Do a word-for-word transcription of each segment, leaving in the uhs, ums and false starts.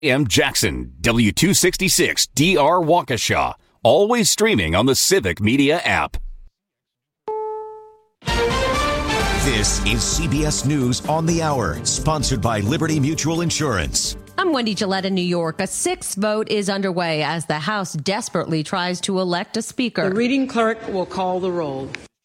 M. Jackson, W two sixty-six D R Waukesha. Always streaming on the Civic Media app. This is C B S News on the Hour, sponsored by Liberty Mutual Insurance. I'm Wendy Gillette in New York. A sixth vote is underway as the House desperately tries to elect a speaker. The reading clerk will call the roll.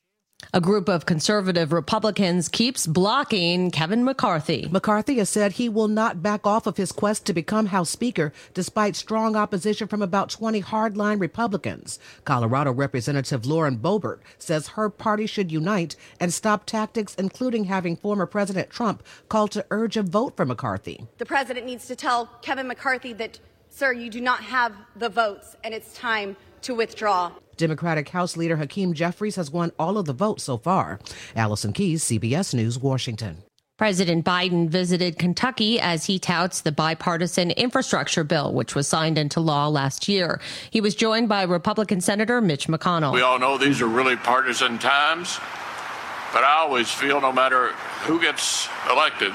A group of conservative Republicans keeps blocking Kevin McCarthy. McCarthy has said he will not back off of his quest to become House Speaker, despite strong opposition from about twenty hardline Republicans. Colorado Representative Lauren Boebert says her party should unite and stop tactics, including having former President Trump call to urge a vote for McCarthy. The president needs to tell Kevin McCarthy that, sir, you do not have the votes and it's time to withdraw. Democratic House Leader Hakeem Jeffries has won all of the votes so far. Allison Keyes, C B S News, Washington. President Biden visited Kentucky as he touts the bipartisan infrastructure bill, which was signed into law last year. He was joined by Republican Senator Mitch McConnell. We all know these are really partisan times, but I always feel no matter who gets elected,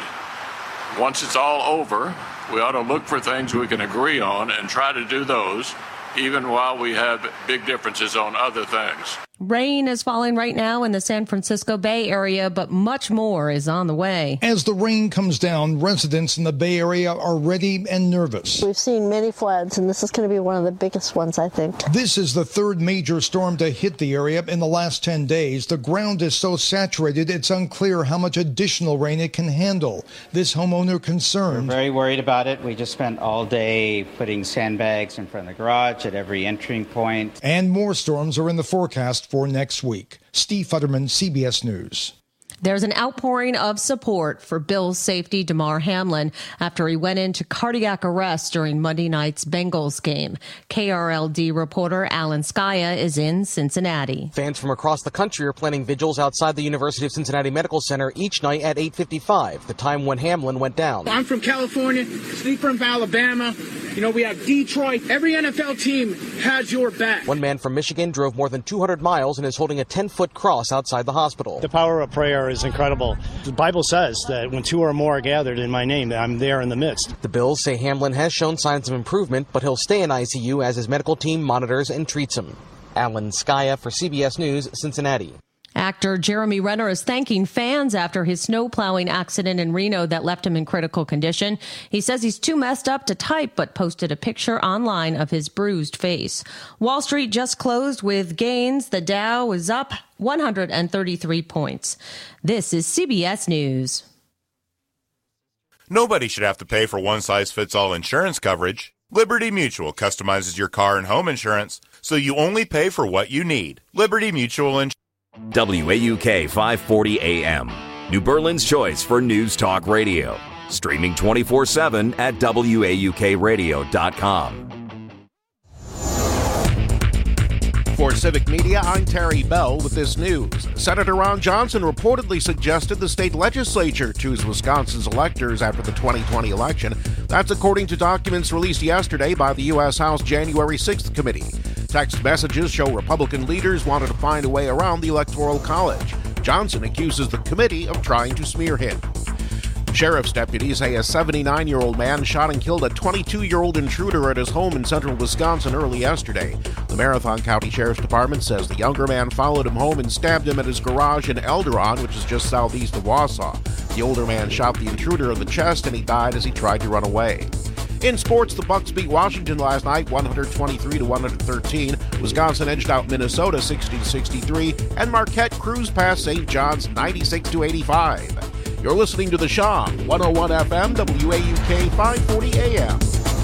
once it's all over, we ought to look for things we can agree on and try to do those, even while we have big differences on other things. Rain is falling right now in the San Francisco Bay Area, but much more is on the way. As the rain comes down, residents in the Bay Area are ready and nervous. We've seen many floods, and this is going to be one of the biggest ones, I think. This is the third major storm to hit the area in the last ten days. The ground is so saturated, it's unclear how much additional rain it can handle. This homeowner concerned. We're very worried about it. We just spent all day putting sandbags in front of the garage at every entering point. And more storms are in the forecast for next week. Steve Futterman, C B S News. There's an outpouring of support for Bills safety Damar Hamlin after he went into cardiac arrest during Monday night's Bengals game. K R L D reporter Alan Skaya is in Cincinnati. Fans from across the country are planning vigils outside the University of Cincinnati Medical Center each night at eight fifty-five, the time when Hamlin went down. I'm from California, Steve from Alabama. You know, we have Detroit. Every N F L team has your back. One man from Michigan drove more than two hundred miles and is holding a ten-foot cross outside the hospital. The power of prayer is incredible. The Bible says that when two or more are gathered in my name, I'm there in the midst. The Bills say Hamlin has shown signs of improvement, but he'll stay in I C U as his medical team monitors and treats him. Alan Skaya for C B S News, Cincinnati. Actor Jeremy Renner is thanking fans after his snow plowing accident in Reno that left him in critical condition. He says he's too messed up to type, but posted a picture online of his bruised face. Wall Street just closed with gains. The Dow was up one hundred thirty-three points. This is C B S News. Nobody should have to pay for one-size-fits-all insurance coverage. Liberty Mutual customizes your car and home insurance, so you only pay for what you need. Liberty Mutual Insurance. W A U K five forty A M, New Berlin's choice for news talk radio. Streaming twenty-four seven at W A U K radio dot com. For Civic Media, I'm Terry Bell with this news. Senator Ron Johnson reportedly suggested the state legislature choose Wisconsin's electors after the twenty twenty election. That's according to documents released yesterday by the U S House January sixth committee. Text messages show Republican leaders wanted to find a way around the Electoral College. Johnson accuses the committee of trying to smear him. Sheriff's deputies say a seventy-nine-year-old man shot and killed a twenty-two-year-old intruder at his home in central Wisconsin early yesterday. The Marathon County Sheriff's Department says the younger man followed him home and stabbed him at his garage in Elderon, which is just southeast of Wausau. The older man shot the intruder in the chest and he died as he tried to run away. In sports, the Bucks beat Washington last night one twenty-three to one thirteen. Wisconsin edged out Minnesota sixty to sixty-three, and Marquette cruised past Saint John's ninety-six to eighty-five. You're listening to The Shop, one oh one F M, W A U K five forty A M.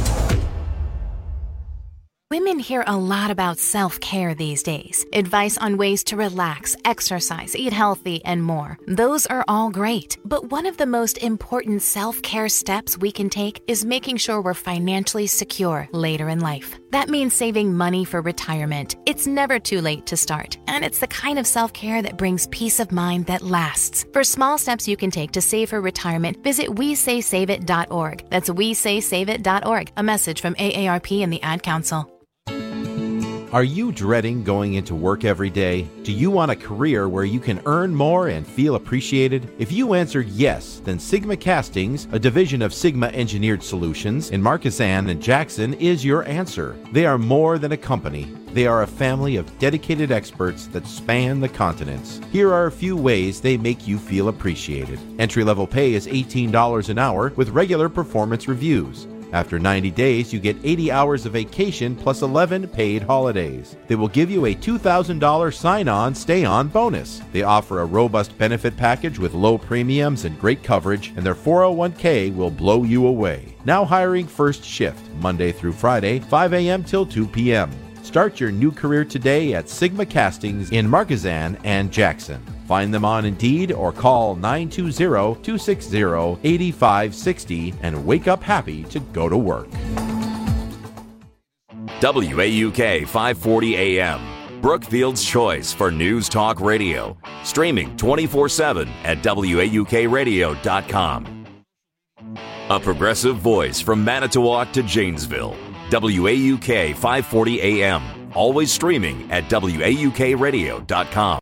Women hear a lot about self-care these days. Advice on ways to relax, exercise, eat healthy, and more. Those are all great. But one of the most important self-care steps we can take is making sure we're financially secure later in life. That means saving money for retirement. It's never too late to start, and it's the kind of self-care that brings peace of mind that lasts. For small steps you can take to save for retirement, visit we say save it dot org. That's we say save it dot org. A message from A A R P and the Ad Council. Are you dreading going into work every day? Do you want a career where you can earn more and feel appreciated? If you answered yes, then Sigma Castings, a division of Sigma Engineered Solutions in Marquezan and Jackson, is your answer. They are more than a company. They are a family of dedicated experts that span the continents. Here are a few ways they make you feel appreciated. Entry-level pay is eighteen dollars an hour with regular performance reviews. After ninety days, you get eighty hours of vacation plus eleven paid holidays. They will give you a two thousand dollars sign-on, stay-on bonus. They offer a robust benefit package with low premiums and great coverage, and their four oh one k will blow you away. Now hiring first shift, Monday through Friday, five a.m. till two p.m. Start your new career today at Sigma Castings in Marquezan and Jackson. Find them on Indeed or call nine two zero, two six zero, eight five six zero and wake up happy to go to work. W A U K five forty A M, Brookfield's choice for News Talk Radio. Streaming twenty-four seven at W A U K radio dot com. A progressive voice from Manitowoc to Janesville. W A U K five forty A M. Always streaming at W A U K radio dot com.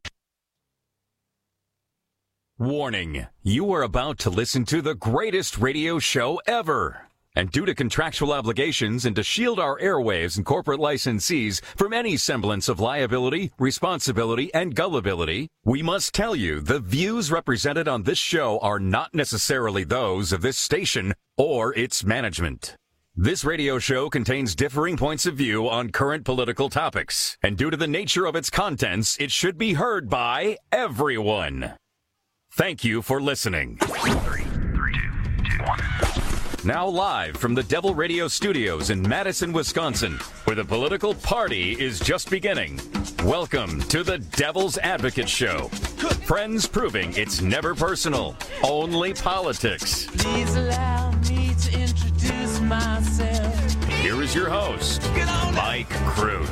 Warning, you are about to listen to the greatest radio show ever. And due to contractual obligations and to shield our airwaves and corporate licensees from any semblance of liability, responsibility, and gullibility, we must tell you the views represented on this show are not necessarily those of this station or its management. This radio show contains differing points of view on current political topics, and due to the nature of its contents, it should be heard by everyone. Thank you for listening. Three, three, two, two, one. Now live from the Devil Radio Studios in Madison, Wisconsin, where the political party is just beginning. Welcome to the Devil's Advocate Show. Friends proving it's never personal, only politics. Please allow me to introduce myself. Here is your host, Mike Crute.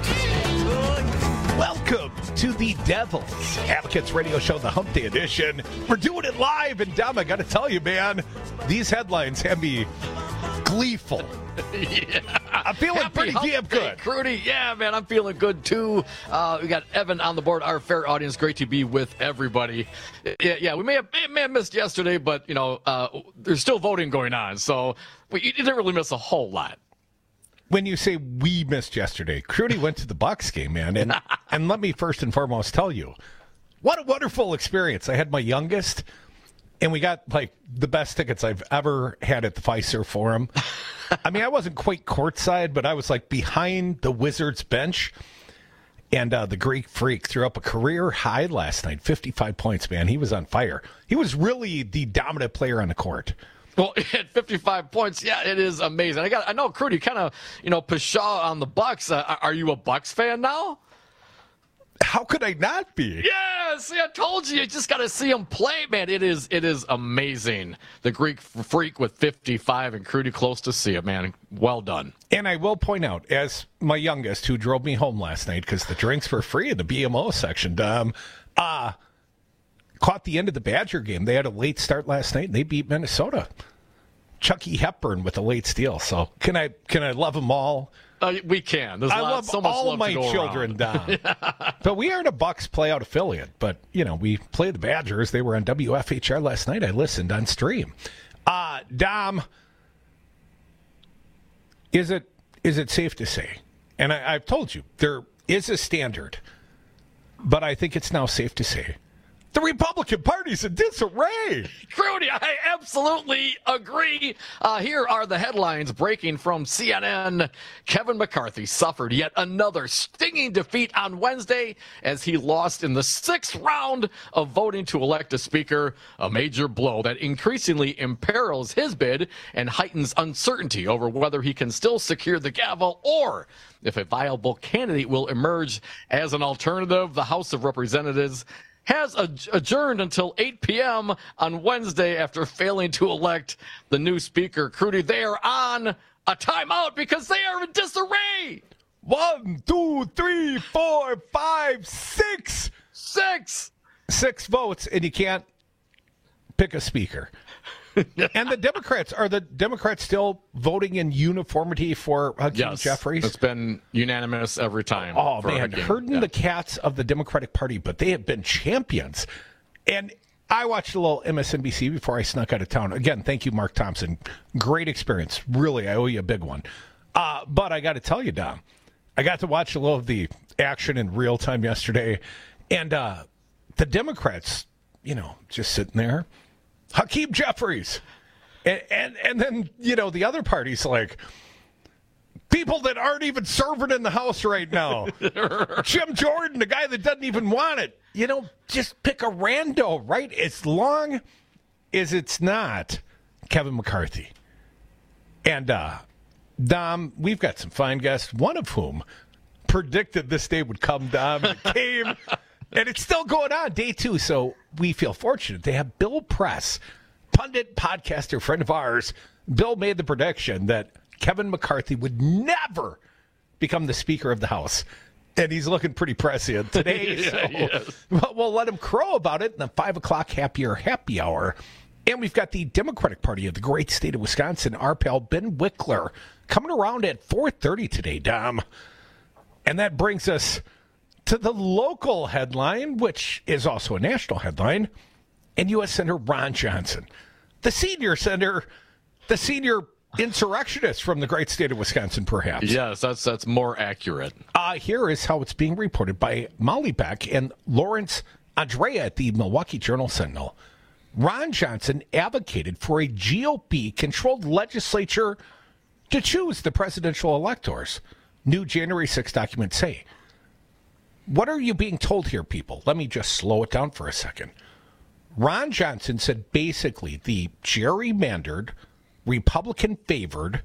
Welcome to the Devil's Advocates Radio Show, the Hump Day edition. We're doing it live, and Dom, I got to tell you, man, these headlines have me gleeful. Yeah. I'm feeling Happy pretty Hump damn good. Day, Crudy. Yeah, man, I'm feeling good, too. Uh, we got Evan on the board, our fair audience. Great to be with everybody. Yeah, yeah we may have, may have missed yesterday, but, you know, uh, there's still voting going on, so we didn't really miss a whole lot. When you say we missed yesterday, Crudy went to the Bucks game, man, and and let me first and foremost tell you, what a wonderful experience. I had my youngest, and we got, like, the best tickets I've ever had at the Fiserv Forum. I mean, I wasn't quite courtside, but I was, like, behind the Wizards bench, and uh, the Greek Freak threw up a career high last night, fifty-five points, man. He was on fire. He was really the dominant player on the court. Well, at fifty-five points, yeah, it is amazing. I got, I know, Crudy, kind of, you know, pshaw on the Bucks. Uh, are you a Bucks fan now? How could I not be? Yeah, see, I told you, you just got to see him play, man. It is, it is amazing. The Greek Freak with fifty-five, and Crudy close to see it, man. Well done. And I will point out, as my youngest, who drove me home last night because the drinks were free in the B M O section, um, uh, caught the end of the Badger game. They had a late start last night, and they beat Minnesota. Chucky Hepburn with a late steal. So can I can I love them all? Uh, we can. There's I lot, love so much all love of my to go children, around. Don. But we aren't a Bucks playout affiliate. But, you know, we play the Badgers. They were on W F H R last night. I listened on stream. Uh, Dom, is it is it safe to say, and I, I've told you, there is a standard, but I think it's now safe to say, the Republican Party's in disarray. Crudy, I absolutely agree. Uh, here are the headlines breaking from C N N. Kevin McCarthy suffered yet another stinging defeat on Wednesday as he lost in the sixth round of voting to elect a speaker, a major blow that increasingly imperils his bid and heightens uncertainty over whether he can still secure the gavel or if a viable candidate will emerge as an alternative. The House of Representatives has adjourned until eight p.m. on Wednesday after failing to elect the new speaker. Crudy, they are on a timeout because they are in disarray. One, two, three, four, five, six. Six. Six votes, and you can't pick a speaker. And the Democrats, are the Democrats still voting in uniformity for Hakeem yes, Jeffries? It's been unanimous every time. Oh, for man, Hakeem. herding yeah. the cats of the Democratic Party, but they have been champions. And I watched a little M S N B C before I snuck out of town. Again, thank you, Mark Thompson. Great experience. Really, I owe you a big one. Uh, but I got to tell you, Dom, I got to watch a little of the action in real time yesterday. And uh, the Democrats, you know, just sitting there. Hakeem Jeffries. And, and and then, you know, the other party's like, people that aren't even serving in the House right now. Jim Jordan, the guy that doesn't even want it. You know, just pick a rando, right? As long as it's not Kevin McCarthy. And, uh, Dom, we've got some fine guests, one of whom predicted this day would come, Dom. It came, and it's still going on, day two. So we feel fortunate. They have Bill Press, pundit, podcaster, friend of ours. Bill made the prediction that Kevin McCarthy would never become the Speaker of the House. And he's looking pretty prescient today. yeah, so yes. we'll, we'll let him crow about it in the five o'clock happier happy hour. And we've got the Democratic Party of the great state of Wisconsin, our pal Ben Wickler, coming around at four thirty today, Dom. And that brings us to the local headline, which is also a national headline, and U S Senator Ron Johnson, the senior senator, the senior insurrectionist from the great state of Wisconsin, perhaps. Yes, that's that's more accurate. Uh, here is how it's being reported by Molly Beck and Lawrence Andrea at the Milwaukee Journal-Sentinel. Ron Johnson advocated for a G O P-controlled legislature to choose the presidential electors. New January sixth documents say. What are you being told here, people? Let me just slow it down for a second. Ron Johnson said basically the gerrymandered, Republican-favored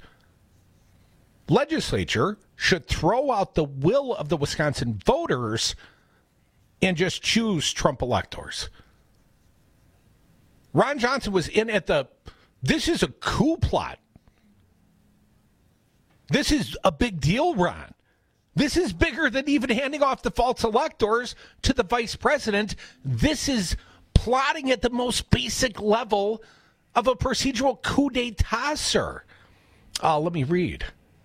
legislature should throw out the will of the Wisconsin voters and just choose Trump electors. Ron Johnson was in at the, this is a coup plot. This is a big deal, Ron. This is bigger than even handing off the false electors to the vice president. This is plotting at the most basic level of a procedural coup d'etat, sir. Uh, let me read.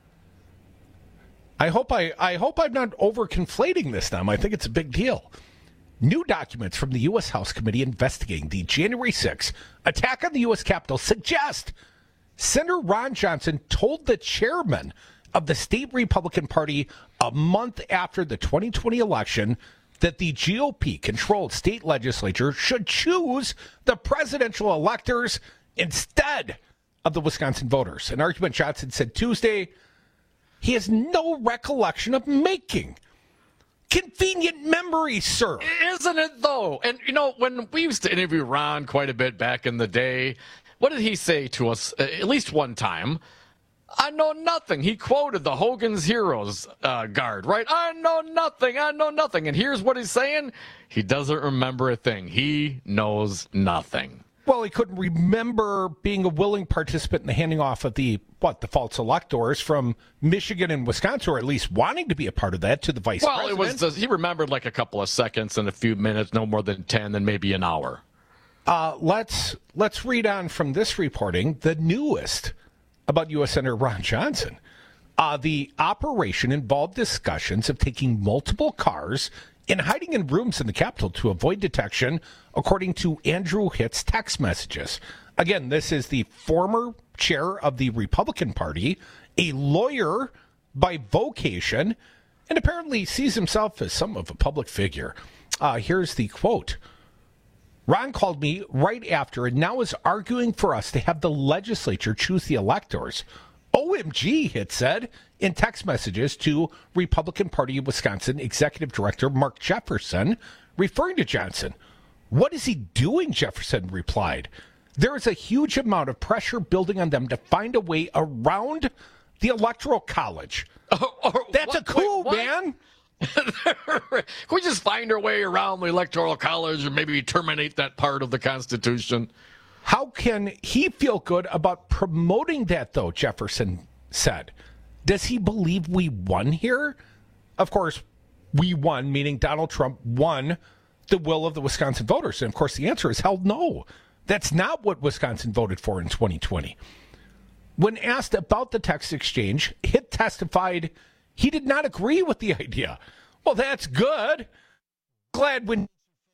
I hope I, I hope I'm not over conflating this now. I think it's a big deal. New documents from the U S House Committee investigating the January sixth attack on the U S Capitol suggest Senator Ron Johnson told the chairman of the state Republican Party a month after the twenty twenty election that the G O P-controlled state legislature should choose the presidential electors instead of the Wisconsin voters. An argument Johnson said Tuesday he has no recollection of making. Convenient memory, sir. Isn't it, though? And, you know, when we used to interview Ron quite a bit back in the day, what did he say to us uh, at least one time? I know nothing. He quoted the Hogan's Heroes uh, guard, right? I know nothing. I know nothing. And here's what he's saying. He doesn't remember a thing. He knows nothing. Well, he couldn't remember being a willing participant in the handing off of the, what, the false electors from Michigan and Wisconsin, or at least wanting to be a part of that, to the vice well, president. Well, it was just, he remembered like a couple of seconds and a few minutes, no more than ten, then maybe an hour. Uh, let's let's read on from this reporting, the newest about U S Senator Ron Johnson. Uh, the operation involved discussions of taking multiple cars and hiding in rooms in the Capitol to avoid detection, according to Andrew Hitt's text messages. Again, this is the former chair of the Republican Party, a lawyer by vocation, and apparently sees himself as some of a public figure. Uh, here's the quote. Ron called me right after and now is arguing for us to have the legislature choose the electors. O M G, Hitt said in text messages to Republican Party of Wisconsin Executive Director Mark Jefferson, referring to Johnson. What is he doing, Jefferson replied. There is a huge amount of pressure building on them to find a way around the Electoral College. Oh, oh, That's what, a coup, wait, man. Can we just find our way around the Electoral College or maybe terminate that part of the Constitution? How can he feel good about promoting that, though, Jefferson said. Does he believe we won here? Of course, we won, meaning Donald Trump won the will of the Wisconsin voters. And, of course, the answer is hell no. That's not what Wisconsin voted for in twenty twenty. When asked about the text exchange, Hitt testified he did not agree with the idea. Well, that's good. Glad when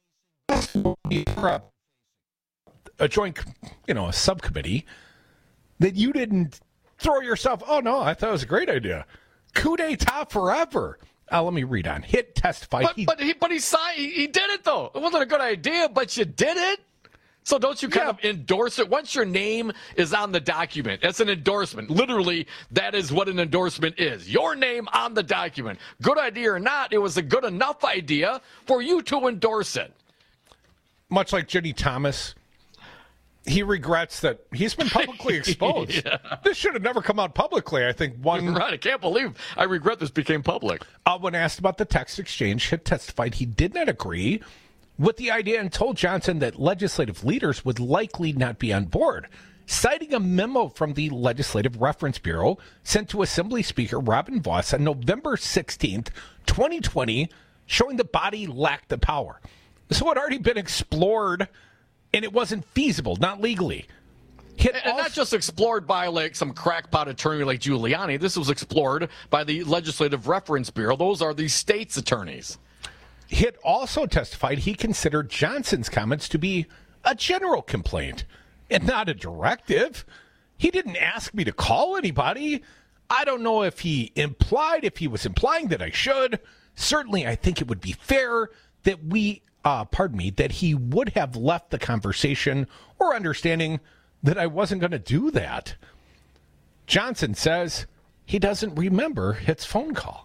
a, a joint, you know, a subcommittee, that you didn't throw yourself, oh, no, I thought it was a great idea. Coup d'etat forever. Uh, let me read on. Hitt testified. But he, but he, but he signed, he, he did it, though. It wasn't a good idea, but you did it. So don't you kind yeah. of endorse it? Once your name is on the document, that's an endorsement. Literally, that is what an endorsement is. Your name on the document. Good idea or not, it was a good enough idea for you to endorse it. Much like Jenny Thomas, he regrets that he's been publicly exposed. yeah. This should have never come out publicly. I think one... Right, I can't believe I regret this became public. Uh, when asked about the text exchange, Hitt testified he did not agree with the idea and told Johnson that legislative leaders would likely not be on board, citing a memo from the Legislative Reference Bureau sent to Assembly Speaker Robin Vos on November sixteenth, twenty twenty, showing the body lacked the power. So it had already been explored, and it wasn't feasible, not legally. And, and not just explored by like some crackpot attorney like Giuliani. This was explored by the Legislative Reference Bureau. Those are the state's attorneys. Hitt also testified he considered Johnson's comments to be a general complaint and not a directive. He didn't ask me to call anybody. I don't know if he implied, if he was implying that I should. Certainly, I think it would be fair that we, uh, pardon me, that he would have left the conversation or understanding that I wasn't going to do that. Johnson says he doesn't remember Hitt's phone call.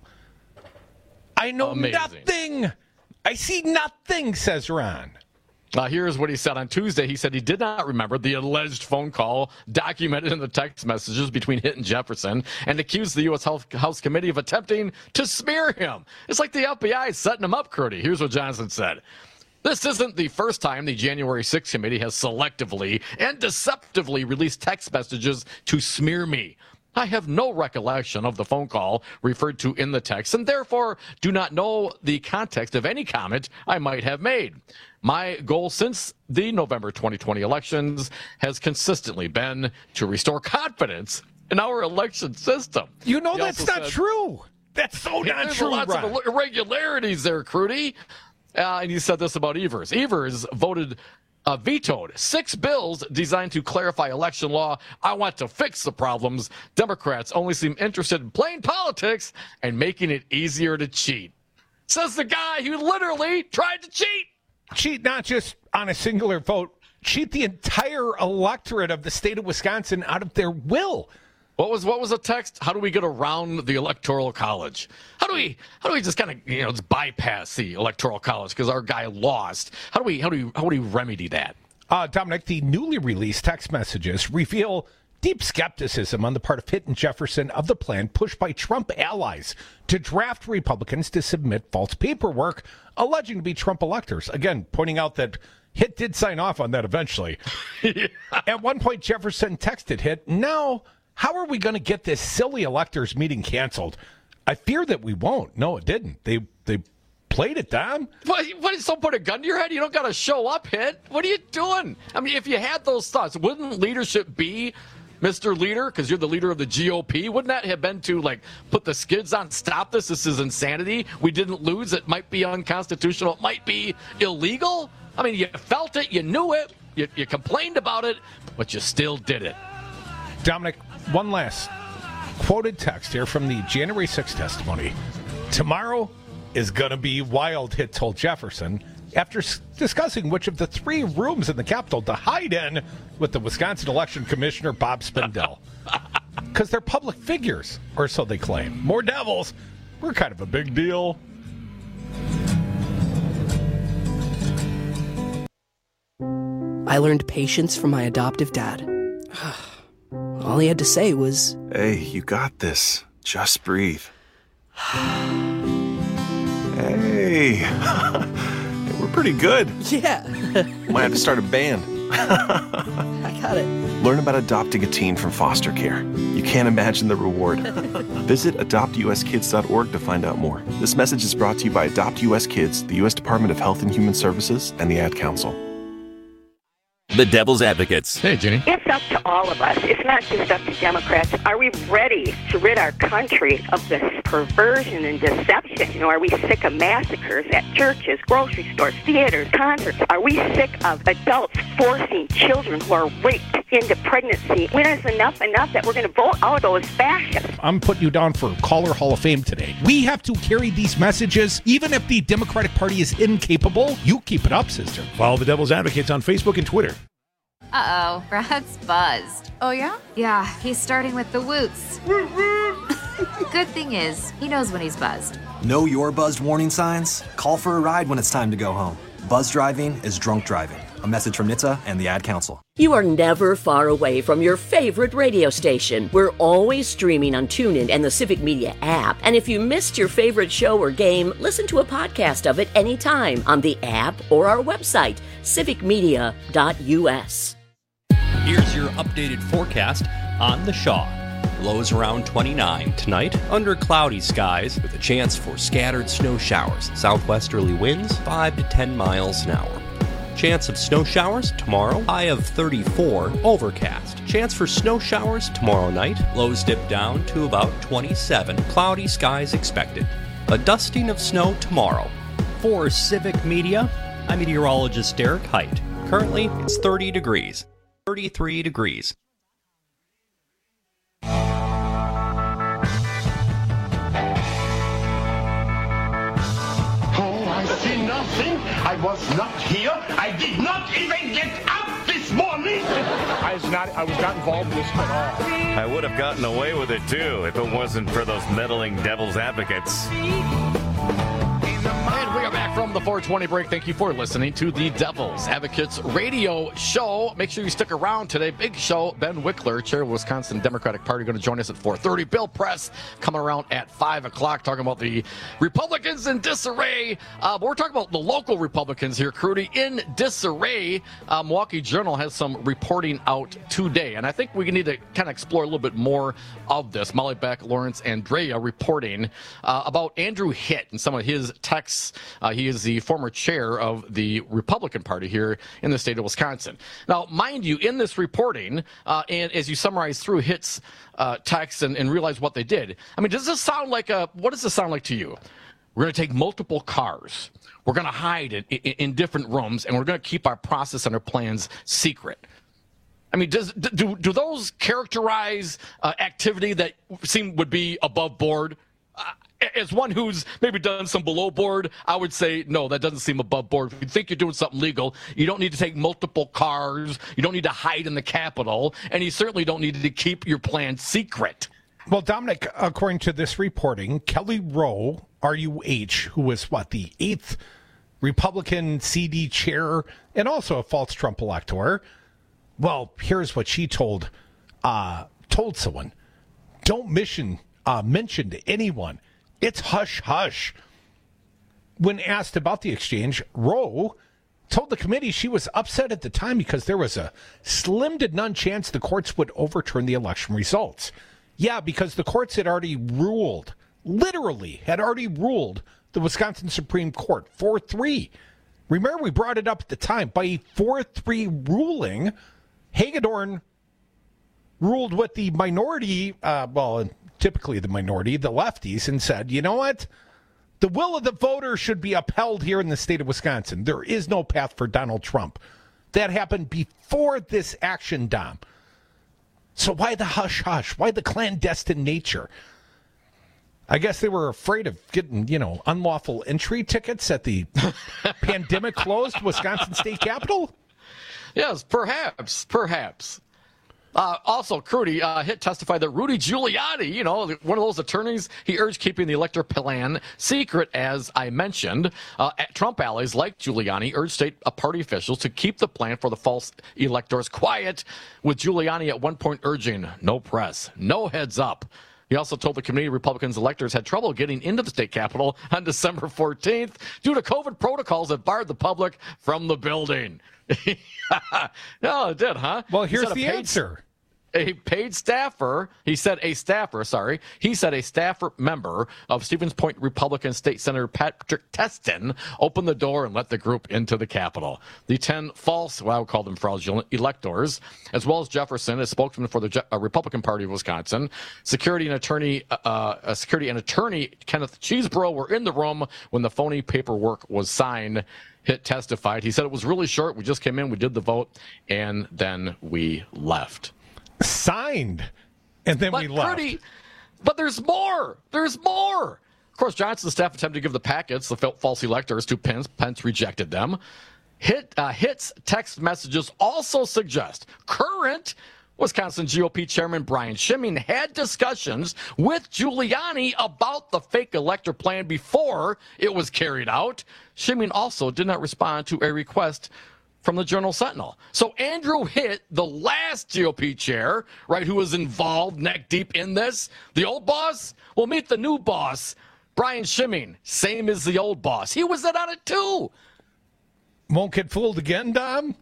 I know Amazing. nothing. I see nothing, says Ron. Uh, here's what he said on Tuesday. He said he did not remember the alleged phone call documented in the text messages between Hitt and Jefferson and accused the U S House Committee of attempting to smear him. It's like the F B I setting him up, Crudy. Here's what Johnson said. This isn't the first time the January sixth committee has selectively and deceptively released text messages to smear me. I have no recollection of the phone call referred to in the text and therefore do not know the context of any comment I might have made. My goal since the November twenty twenty elections has consistently been to restore confidence in our election system. You know, he that's not said, true. That's so not there's true, lots Ron. of irregularities there, Crudy. Uh, and he said this about Evers. Evers voted... Uh, vetoed six bills designed to clarify election law. I want to fix the problems. Democrats only seem interested in playing politics and making it easier to cheat. Says the guy who literally tried to cheat. Cheat not just on a singular vote, cheat the entire electorate of the state of Wisconsin out of their will. What was what was the text? How do we get around the Electoral College? How do we how do we just kind of you know just bypass the Electoral College because our guy lost? How do we how do we how do we remedy that? Uh, Dominic, the newly released text messages reveal deep skepticism on the part of Hitt and Jefferson of the plan pushed by Trump allies to draft Republicans to submit false paperwork alleging to be Trump electors. Again, pointing out that Hitt did sign off on that eventually. yeah. At one point, Jefferson texted Hitt, now, how are we going to get this silly electors meeting canceled? I fear that we won't. No, it didn't. They they played it down. What, what did someone put a gun to your head? You don't got to show up, Hitt. What are you doing? I mean, if you had those thoughts, wouldn't leadership be, Mister Leader, because you're the leader of the G O P, wouldn't that have been to, like, put the skids on, stop this, this is insanity, we didn't lose, it might be unconstitutional, it might be illegal? I mean, you felt it, you knew it, you, you complained about it, but you still did it. Dominic, one last quoted text here from the January sixth testimony. Tomorrow is going to be wild, Hitt told Jefferson after s- discussing which of the three rooms in the Capitol to hide in with the Wisconsin Election Commissioner Bob Spindell. Because they're public figures, or so they claim. More devils. We're kind of a big deal. I learned patience from my adoptive dad. All he had to say was, "Hey, you got this. Just breathe." Hey, we're pretty good. Yeah. Might have to start a band. I got it. Learn about adopting a teen from foster care. You can't imagine the reward. Visit adopt u s kids dot org to find out more. This message is brought to you by Adopt U S Kids, the U S Department of Health and Human Services, and the Ad Council. The Devil's Advocates. Hey, Jenny. It's up to all of us. It's not just up to Democrats. Are we ready to rid our country of this perversion and deception? You know, are we sick of massacres at churches, grocery stores, theaters, concerts? Are we sick of adults forcing children who are raped into pregnancy? When is enough enough that we're going to vote out those fascists? I'm putting you down for Caller Hall of Fame today. We have to carry these messages, even if the Democratic Party is incapable. You keep it up, sister. Follow the Devil's Advocates on Facebook and Twitter. Uh-oh, Brad's buzzed. Oh, yeah? Yeah, he's starting with the woots. Good thing is, he knows when he's buzzed. Know your buzzed warning signs? Call for a ride when it's time to go home. Buzz driving is drunk driving. A message from N H T S A and the Ad Council. You are never far away from your favorite radio station. We're always streaming on TuneIn and the Civic Media app. And if you missed your favorite show or game, listen to a podcast of it anytime on the app or our website, civic media dot u s. Here's your updated forecast on the Shaw. Lows around twenty-nine. Tonight, under cloudy skies with a chance for scattered snow showers. Southwesterly winds five to ten miles an hour. Chance of snow showers tomorrow, high of thirty-four, overcast. Chance for snow showers tomorrow night, lows dip down to about twenty-seven, cloudy skies expected. A dusting of snow tomorrow. For Civic Media, I'm meteorologist Derek Height. Currently, it's thirty degrees. thirty-three degrees. Nothing. I was not here. I did not even get up this morning. I was not. I was not involved in this at all. I would have gotten away with it too if it wasn't for those meddling Devil's Advocates. And we are back from the four twenty break. Thank you for listening to the Devil's Advocates radio show. Make sure you stick around today. Big show. Ben Wickler, chair of the Wisconsin Democratic Party, going to join us at four thirty. Bill Press coming around at five o'clock, talking about the Republicans in disarray. Uh, but we're talking about the local Republicans here, Crudy, in disarray. Uh, Milwaukee Journal has some reporting out today, and I think we need to kind of explore a little bit more of this. Molly Beck, Lawrence Andrea reporting uh, about Andrew Hitt and some of his texts. Uh, he is the former chair of the Republican Party here in the state of Wisconsin. Now, mind you, in this reporting, uh, and as you summarize through Hitt's uh, texts and, and realize what they did, I mean, does this sound like a, what does this sound like to you? We're going to take multiple cars. We're going to hide in, in, in different rooms, and we're going to keep our process and our plans secret. I mean, does do do those characterize uh, activity that seem would be above board? Uh, as one who's maybe done some below board, I would say, no, that doesn't seem above board. If you think you're doing something legal, you don't need to take multiple cars. You don't need to hide in the Capitol. And you certainly don't need to keep your plan secret. Well, Dominic, according to this reporting, Kelly Rowe, R U H, who was, what, the eighth Republican C D chair and also a false Trump elector, well, here's what she told uh, told someone. Don't mission, uh, mention to anyone. It's hush, hush. When asked about the exchange, Rowe told the committee she was upset at the time because there was a slim to none chance the courts would overturn the election results. Yeah, because the courts had already ruled, literally had already ruled the Wisconsin Supreme Court four three. Remember, we brought it up at the time. By a four three ruling, Hagedorn ruled with the minority, uh, well, typically the minority, the lefties, and said, you know what? The will of the voter should be upheld here in the state of Wisconsin. There is no path for Donald Trump. That happened before this action, Dom. So why the hush-hush? Why the clandestine nature? I guess they were afraid of getting, you know, unlawful entry tickets at the pandemic-closed Wisconsin State Capitol? Yes, perhaps, perhaps. Uh, also, Crudy, uh, Hitt testified that Rudy Giuliani, you know, one of those attorneys, he urged keeping the elector plan secret, as I mentioned. Uh, Trump allies like Giuliani urged state uh, party officials to keep the plan for the false electors quiet, with Giuliani at one point urging no press, no heads up. He also told the committee Republicans electors had trouble getting into the state capitol on December fourteenth due to COVID protocols that barred the public from the building. No, it did, huh? Well, here's the answer. a paid staffer, he said a staffer, sorry, he said a staffer member of Stevens Point Republican State Senator Patrick Testin opened the door and let the group into the Capitol. The ten false, well, I would call them fraudulent electors, as well as Jefferson, a spokesman for the Je- uh, Republican Party of Wisconsin, security and attorney, uh, uh, security and attorney Kenneth Cheeseborough were in the room when the phony paperwork was signed. Hitt testified. He said it was really short. We just came in, we did the vote, and then we left. Signed, and then but we left. Pretty, but there's more. There's more. Of course, Johnson's staff attempted to give the packets, the false electors, to Pence. Pence rejected them. Hitt, uh, Hitt's text messages also suggest current Wisconsin G O P Chairman Brian Schimming had discussions with Giuliani about the fake elector plan before it was carried out. Schimming also did not respond to a request from the Journal-Sentinel. So Andrew Hitt, the last G O P chair, right, who was involved neck deep in this, the old boss, will meet the new boss, Brian Schimming, same as the old boss. He was in on it too. Won't get fooled again, Dom?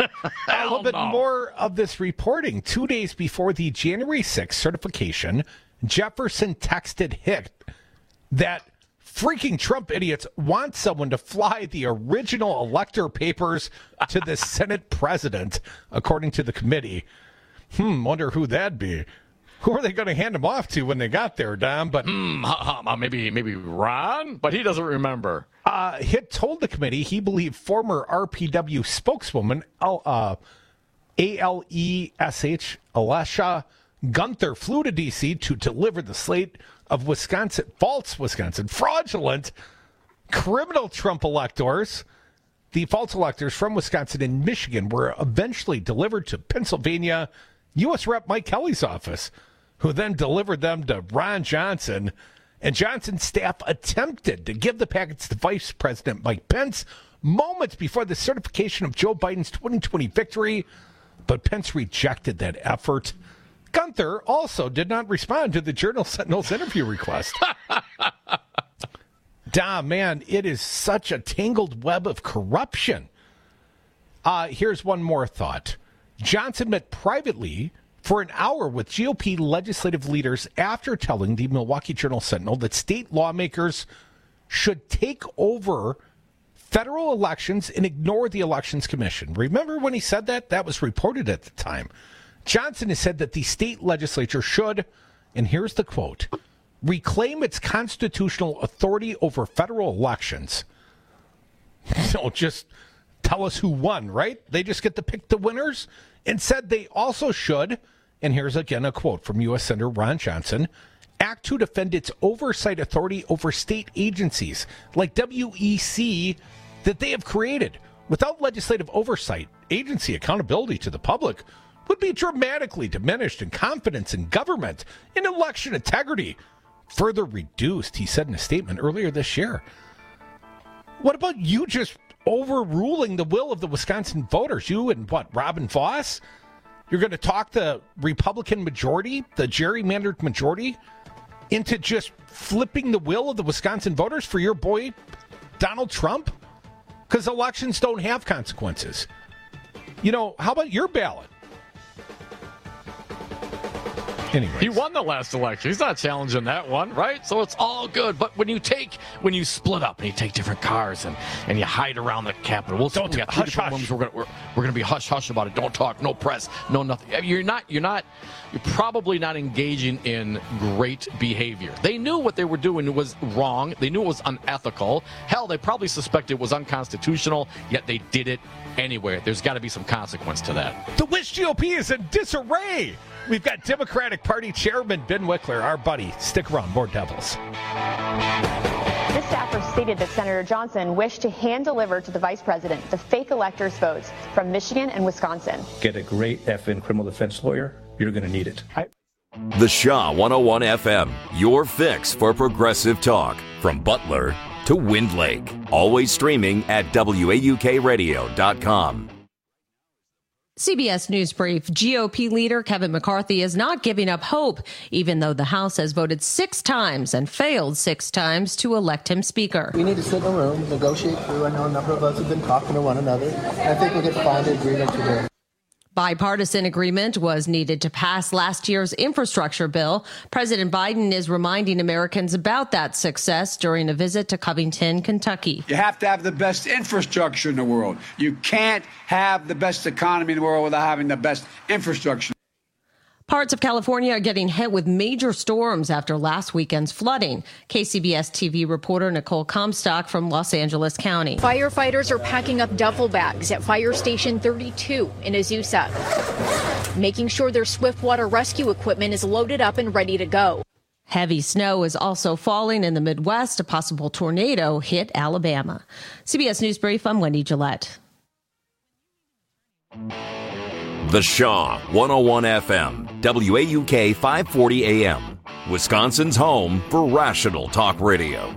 A little bit no. more of this reporting. Two days before the January sixth certification, Jefferson texted Hitt that freaking Trump idiots want someone to fly the original elector papers to the Senate president, according to the committee. Hmm, wonder who that'd be. Who are they going to hand them off to when they got there, Dom? But hmm, uh, maybe maybe Ron, but he doesn't remember. Uh, Hitt told the committee he believed former R P W spokeswoman uh, A L E S H Alesha Gunther flew to D C to deliver the slate of Wisconsin, false Wisconsin, fraudulent, criminal Trump electors. The false electors from Wisconsin and Michigan were eventually delivered to Pennsylvania U S Rep Mike Kelly's office, who then delivered them to Ron Johnson. And Johnson's staff attempted to give the packets to Vice President Mike Pence moments before the certification of Joe Biden's twenty twenty victory, but Pence rejected that effort. Gunther also did not respond to the Journal-Sentinel's interview request. Dom, man, it is such a tangled web of corruption. Uh, here's one more thought. Johnson met privately for an hour with G O P legislative leaders after telling the Milwaukee Journal-Sentinel that state lawmakers should take over federal elections and ignore the Elections Commission. Remember when he said that? That was reported at the time. Johnson has said that the state legislature should, and here's the quote, reclaim its constitutional authority over federal elections. So just tell us who won, right? They just get to pick the winners, and said they also should, and here's again a quote from U S Senator Ron Johnson, act to defend its oversight authority over state agencies like W E C that they have created. Without legislative oversight, agency accountability to the public would be dramatically diminished, and confidence in government and election integrity further reduced, he said in a statement earlier this year. What about you just overruling the will of the Wisconsin voters? You and what, Robin Voss? You're going to talk the Republican majority, the gerrymandered majority, into just flipping the will of the Wisconsin voters for your boy, Donald Trump? Because elections don't have consequences. You know, how about your ballot? Anyways. He won the last election. He's not challenging that one, right? So it's all good. But when you take, when you split up and you take different cars and, and you hide around the Capitol, we'll don't we got three different rooms. We're gonna we're, we're gonna be hush hush about it. Don't talk, no press, no nothing. You're not. You're not. You're probably not engaging in great behavior. They knew what they were doing was wrong. They knew it was unethical. Hell, they probably suspected it was unconstitutional. Yet they did it anyway. There's got to be some consequence to that. The Wish G O P is in disarray. We've got Democratic Party Chairman Ben Wickler, our buddy. Stick around, more Devils. This staffer stated that Senator Johnson wished to hand-deliver to the vice president the fake electors' votes from Michigan and Wisconsin. Get a great effing criminal defense lawyer. You're going to need it. I- The Shaw one oh one F M, your fix for progressive talk. From Butler to Wind Lake. Always streaming at W A U K radio dot com. C B S News Brief. G O P leader Kevin McCarthy is not giving up hope, even though the House has voted six times and failed six times to elect him Speaker. We need to sit in a room, negotiate through. I know a number of us have been talking to one another. And I think we can find an agreement today. Bipartisan agreement was needed to pass last year's infrastructure bill. President Biden is reminding Americans about that success during a visit to Covington, Kentucky. You have to have the best infrastructure in the world. You can't have the best economy in the world without having the best infrastructure. Parts of California are getting hit with major storms after last weekend's flooding. K C B S T V reporter Nicole Comstock from Los Angeles County. Firefighters are packing up duffel bags at Fire Station thirty-two in Azusa, making sure their swiftwater rescue equipment is loaded up and ready to go. Heavy snow is also falling in the Midwest. A possible tornado hit Alabama. C B S News Brief, I'm Wendy Gillette. The Shaw, one oh one F M, W A U K five forty A M, Wisconsin's home for rational talk radio.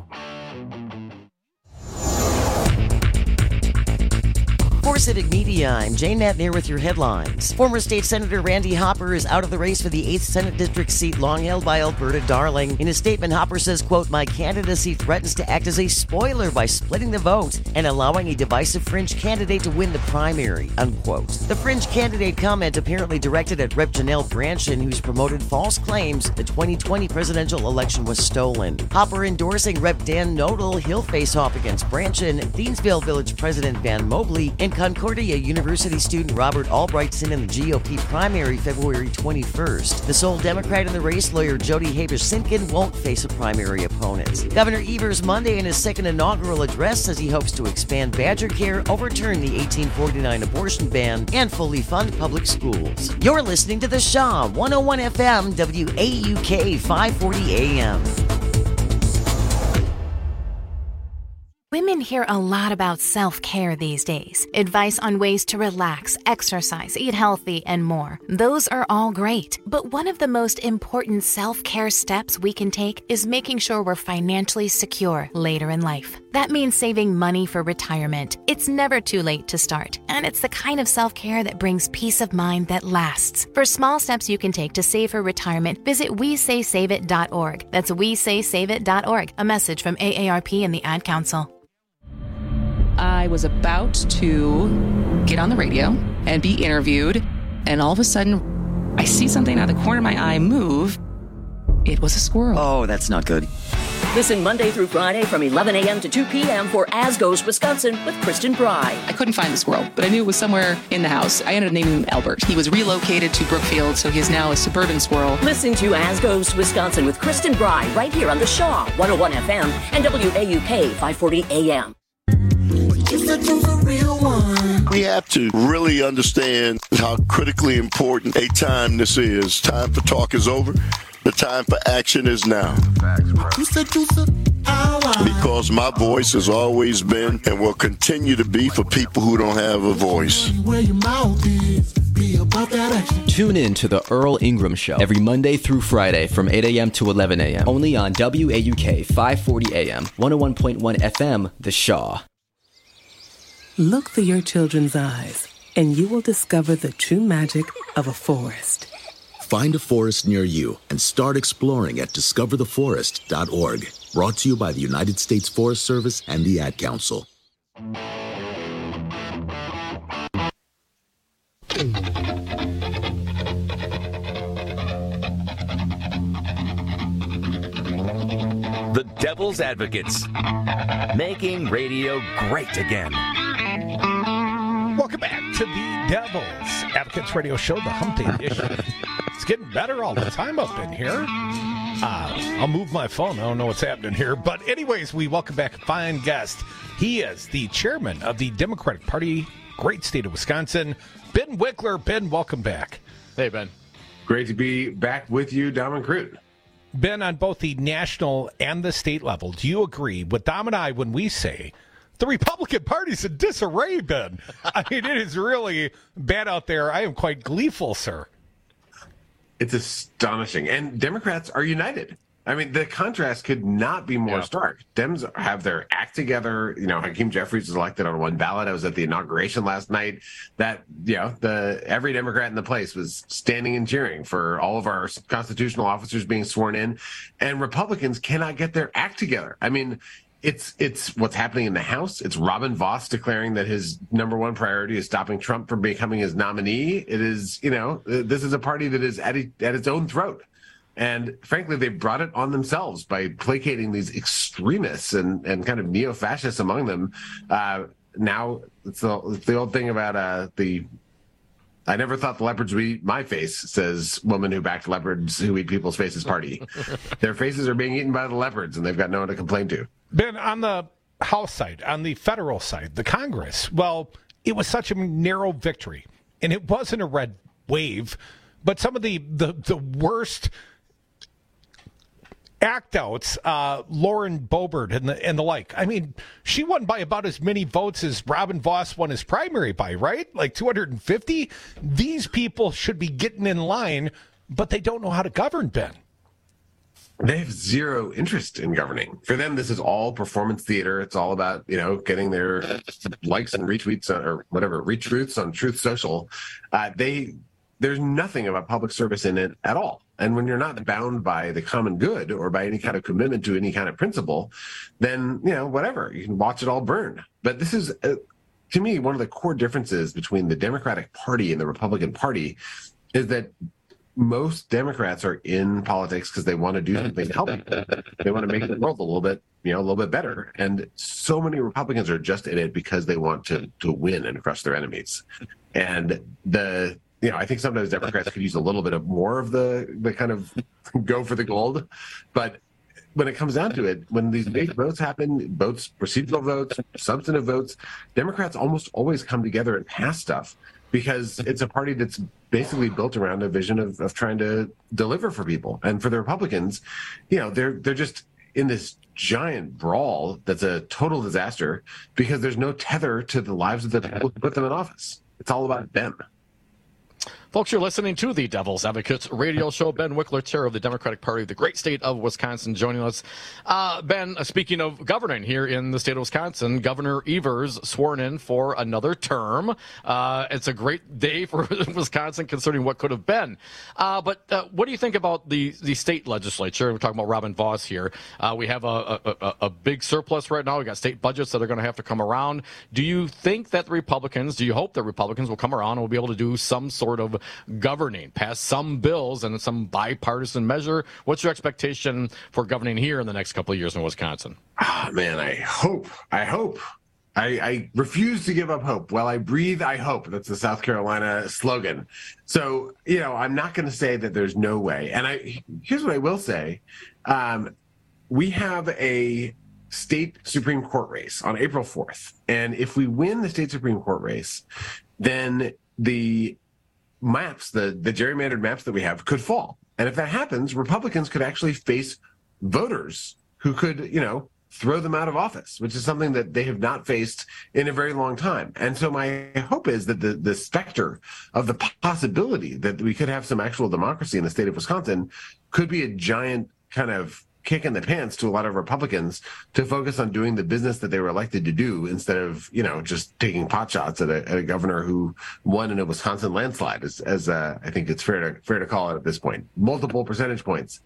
For Civic Media, I'm Jane Natnier with your headlines. Former State Senator Randy Hopper is out of the race for the eighth Senate District seat long held by Alberta Darling. In a statement, Hopper says, quote, "My candidacy threatens to act as a spoiler by splitting the vote and allowing a divisive fringe candidate to win the primary," unquote. The fringe candidate comment apparently directed at Representative Janelle Brandtjen, who's promoted false claims the twenty twenty presidential election was stolen. Hopper endorsing Representative Dan Nodal, he'll face off against Brandtjen, Thiensville Village President Van Mobley, and Concordia University student Robert Albrightson in the G O P primary February twenty-first. The sole Democrat in the race, lawyer Jody Haber-Simkin, won't face a primary opponent. Governor Evers Monday in his second inaugural address says he hopes to expand Badger Care, overturn the eighteen forty-nine abortion ban, and fully fund public schools. You're listening to The Shaw, one oh one F M, W A U K five forty A M. Women hear a lot about self-care these days. Advice on ways to relax, exercise, eat healthy, and more. Those are all great. But one of the most important self-care steps we can take is making sure we're financially secure later in life. That means saving money for retirement. It's never too late to start, and it's the kind of self-care that brings peace of mind that lasts. For small steps you can take to save for retirement, visit we say save it dot org. That's we say save it dot org. A message from A A R P and the Ad Council. I was about to get on the radio and be interviewed, and all of a sudden, I see something out of the corner of my eye move. It was a squirrel. Oh, that's not good. Listen Monday through Friday from eleven a.m. to two p.m. for As Goes Wisconsin with Kristen Bry. I couldn't find the squirrel, but I knew it was somewhere in the house. I ended up naming him Albert. He was relocated to Brookfield, so he is now a suburban squirrel. Listen to As Goes Wisconsin with Kristen Bry right here on the Shaw, one oh one F M and W A U K five forty A M. We have to really understand how critically important a time this is. Time for talk is over. The time for action is now. Because my voice has always been and will continue to be for people who don't have a voice. Tune in to the Earl Ingram Show every Monday through Friday from eight a.m. to eleven a.m. Only on W A U K five forty A M, one oh one point one F M, The Shaw. Look through your children's eyes, and you will discover the true magic of a forest. Find a forest near you and start exploring at discover the forest dot org. Brought to you by the United States Forest Service and the Ad Council. The Devil's Advocates, making radio great again. Welcome back to the Devil's Advocates Radio Show, the Hump Day Edition. It's getting better all the time up in here. Uh, I'll move my phone. I don't know what's happening here. But anyways, we welcome back a fine guest. He is the chairman of the Democratic Party, great state of Wisconsin, Ben Wickler. Ben, welcome back. Hey, Ben. Great to be back with you, Dom and Crute. Ben, on both the national and the state level, do you agree with Dom and I when we say the Republican Party's in disarray, Ben? I mean, it is really bad out there. I am quite gleeful, sir. It's astonishing. And Democrats are united. I mean, the contrast could not be more yeah. stark. Dems have their act together. You know, Hakeem Jeffries was elected on one ballot. I was at the inauguration last night. That, you know, the every Democrat in the place was standing and cheering for all of our constitutional officers being sworn in. And Republicans cannot get their act together. I mean, It's it's what's happening in the House. It's Robin Vos declaring that his number one priority is stopping Trump from becoming his nominee. It is, you know, this is a party that is at, a, at its own throat. And frankly, they brought it on themselves by placating these extremists and, and kind of neo-fascists among them. Uh, now, it's the, it's the old thing about uh, the I never thought the leopards would eat my face, says woman who backed leopards who eat people's faces party. Their faces are being eaten by the leopards, and they've got no one to complain to. Ben, on the House side, on the federal side, the Congress, well, it was such a narrow victory, and it wasn't a red wave, but some of the, the, the worst act-outs, uh, Lauren Boebert and the and the like. I mean, she won by about as many votes as Robin Vos won his primary by, right? Like two hundred fifty? These people should be getting in line, but they don't know how to govern, Ben. They have zero interest in governing. For them, this is all performance theater. It's all about, you know, getting their likes and retweets on, or whatever, retweets on Truth Social. Uh, they there's nothing about public service in it at all. And when you're not bound by the common good or by any kind of commitment to any kind of principle, then, you know, whatever, you can watch it all burn. But this is, uh, to me, one of the core differences between the Democratic Party and the Republican Party is that most Democrats are in politics because they want to do something to help people. They want to make the world a little bit, you know, a little bit better. And so many Republicans are just in it because they want to to win and crush their enemies. And the You know, I think sometimes Democrats could use a little bit of more of the the kind of go for the gold. But when it comes down to it, when these big votes happen, votes, procedural votes, substantive votes, Democrats almost always come together and pass stuff because it's a party that's basically built around a vision of, of trying to deliver for people. And for the Republicans, you know, they're they're just in this giant brawl that's a total disaster because there's no tether to the lives of the people who put them in office. It's all about them. Folks, you're listening to the Devil's Advocates radio show. Ben Wickler, chair of the Democratic Party of the great state of Wisconsin, joining us. Uh, Ben, speaking of governing here in the state of Wisconsin, Governor Evers sworn in for another term. Uh, it's a great day for Wisconsin considering what could have been. Uh, but uh, what do you think about the, the state legislature? We're talking about Robin Vos here. Uh, we have a, a, a big surplus right now. We got state budgets that are going to have to come around. Do you think that the Republicans, do you hope that Republicans will come around and will be able to do some sort of governing, pass some bills and some bipartisan measure? What's your expectation for governing here in the next couple of years in Wisconsin? Ah, man, I hope, I hope. I, I refuse to give up hope. While I breathe, I hope. That's the South Carolina slogan. So, you know, I'm not going to say that there's no way. And I here's what I will say. Um, we have a state Supreme Court race on April fourth. And if we win the state Supreme Court race, then the maps, the, the gerrymandered maps that we have could fall. And if that happens, Republicans could actually face voters who could, you know, throw them out of office, which is something that they have not faced in a very long time. And so my hope is that the, the specter of the possibility that we could have some actual democracy in the state of Wisconsin could be a giant kind of kick in the pants to a lot of Republicans to focus on doing the business that they were elected to do instead of, you know, just taking pot shots at a, at a governor who won in a Wisconsin landslide, as, as uh, I think it's fair to fair to call it at this point. Multiple percentage points.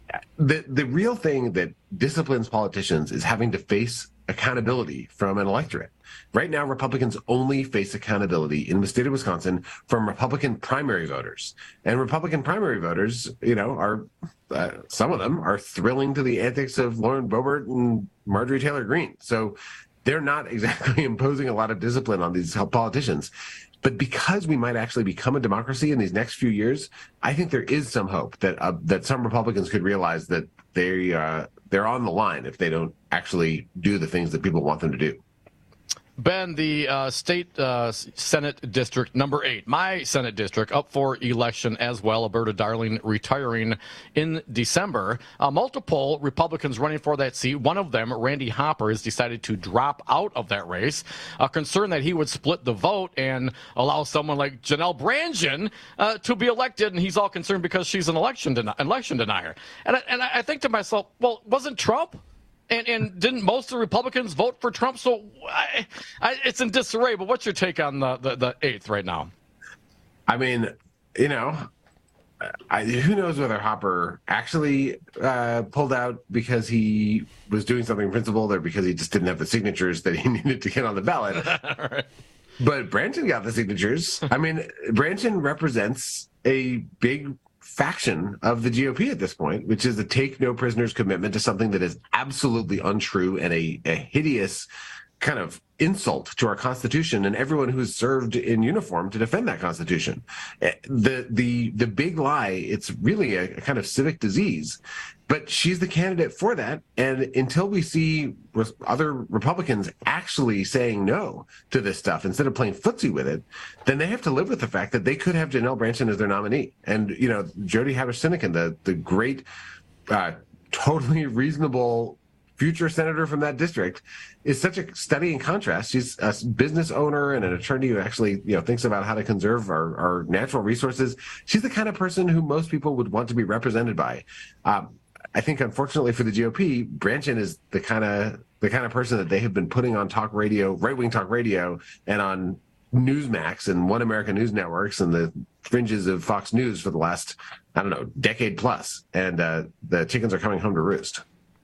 The the real thing that disciplines politicians is having to face accountability from an electorate. Right now, Republicans only face accountability in the state of Wisconsin from Republican primary voters. And Republican primary voters, you know, are, uh, some of them are thrilling to the antics of Lauren Boebert and Marjorie Taylor Greene. So they're not exactly imposing a lot of discipline on these politicians. But because we might actually become a democracy in these next few years, I think there is some hope that uh, that some Republicans could realize that they uh, they're on the line if they don't actually do the things that people want them to do. Ben, the uh, state uh, Senate district number eight, my Senate district, up for election as well. Alberta Darling retiring in December. Uh, multiple Republicans running for that seat. One of them, Randy Hopper, has decided to drop out of that race. A concern that he would split the vote and allow someone like Janelle Brandtjen uh, to be elected, and he's all concerned because she's an election den- election denier. And I, and I think to myself, well, wasn't Trump? And, and didn't most of the Republicans vote for Trump? So I, I, it's in disarray. But what's your take on the, the, the eighth right now? I mean, you know, I, who knows whether Hopper actually uh, pulled out because he was doing something principled or because he just didn't have the signatures that he needed to get on the ballot. Right. But Branchen got the signatures. I mean, Branchen represents a big faction of the G O P at this point, which is the take no prisoners commitment to something that is absolutely untrue and a, a hideous kind of insult to our Constitution and everyone who's served in uniform to defend that Constitution. The the the big lie, it's really a, a kind of civic disease. But she's the candidate for that. And until we see re- other Republicans actually saying no to this stuff instead of playing footsie with it, then they have to live with the fact that they could have Janelle Branchen as their nominee. And, you know, Jody Habush-Sinekin, the, the great, uh, totally reasonable future senator from that district, is such a study in contrast. She's a business owner and an attorney who actually, you know, thinks about how to conserve our, our natural resources. She's the kind of person who most people would want to be represented by. Um, I think, unfortunately for the G O P, Branchen is the kind of the kind of person that they have been putting on talk radio, right-wing talk radio, and on Newsmax and One American News Networks and the fringes of Fox News for the last, I don't know, decade plus. And uh, the chickens are coming home to roost.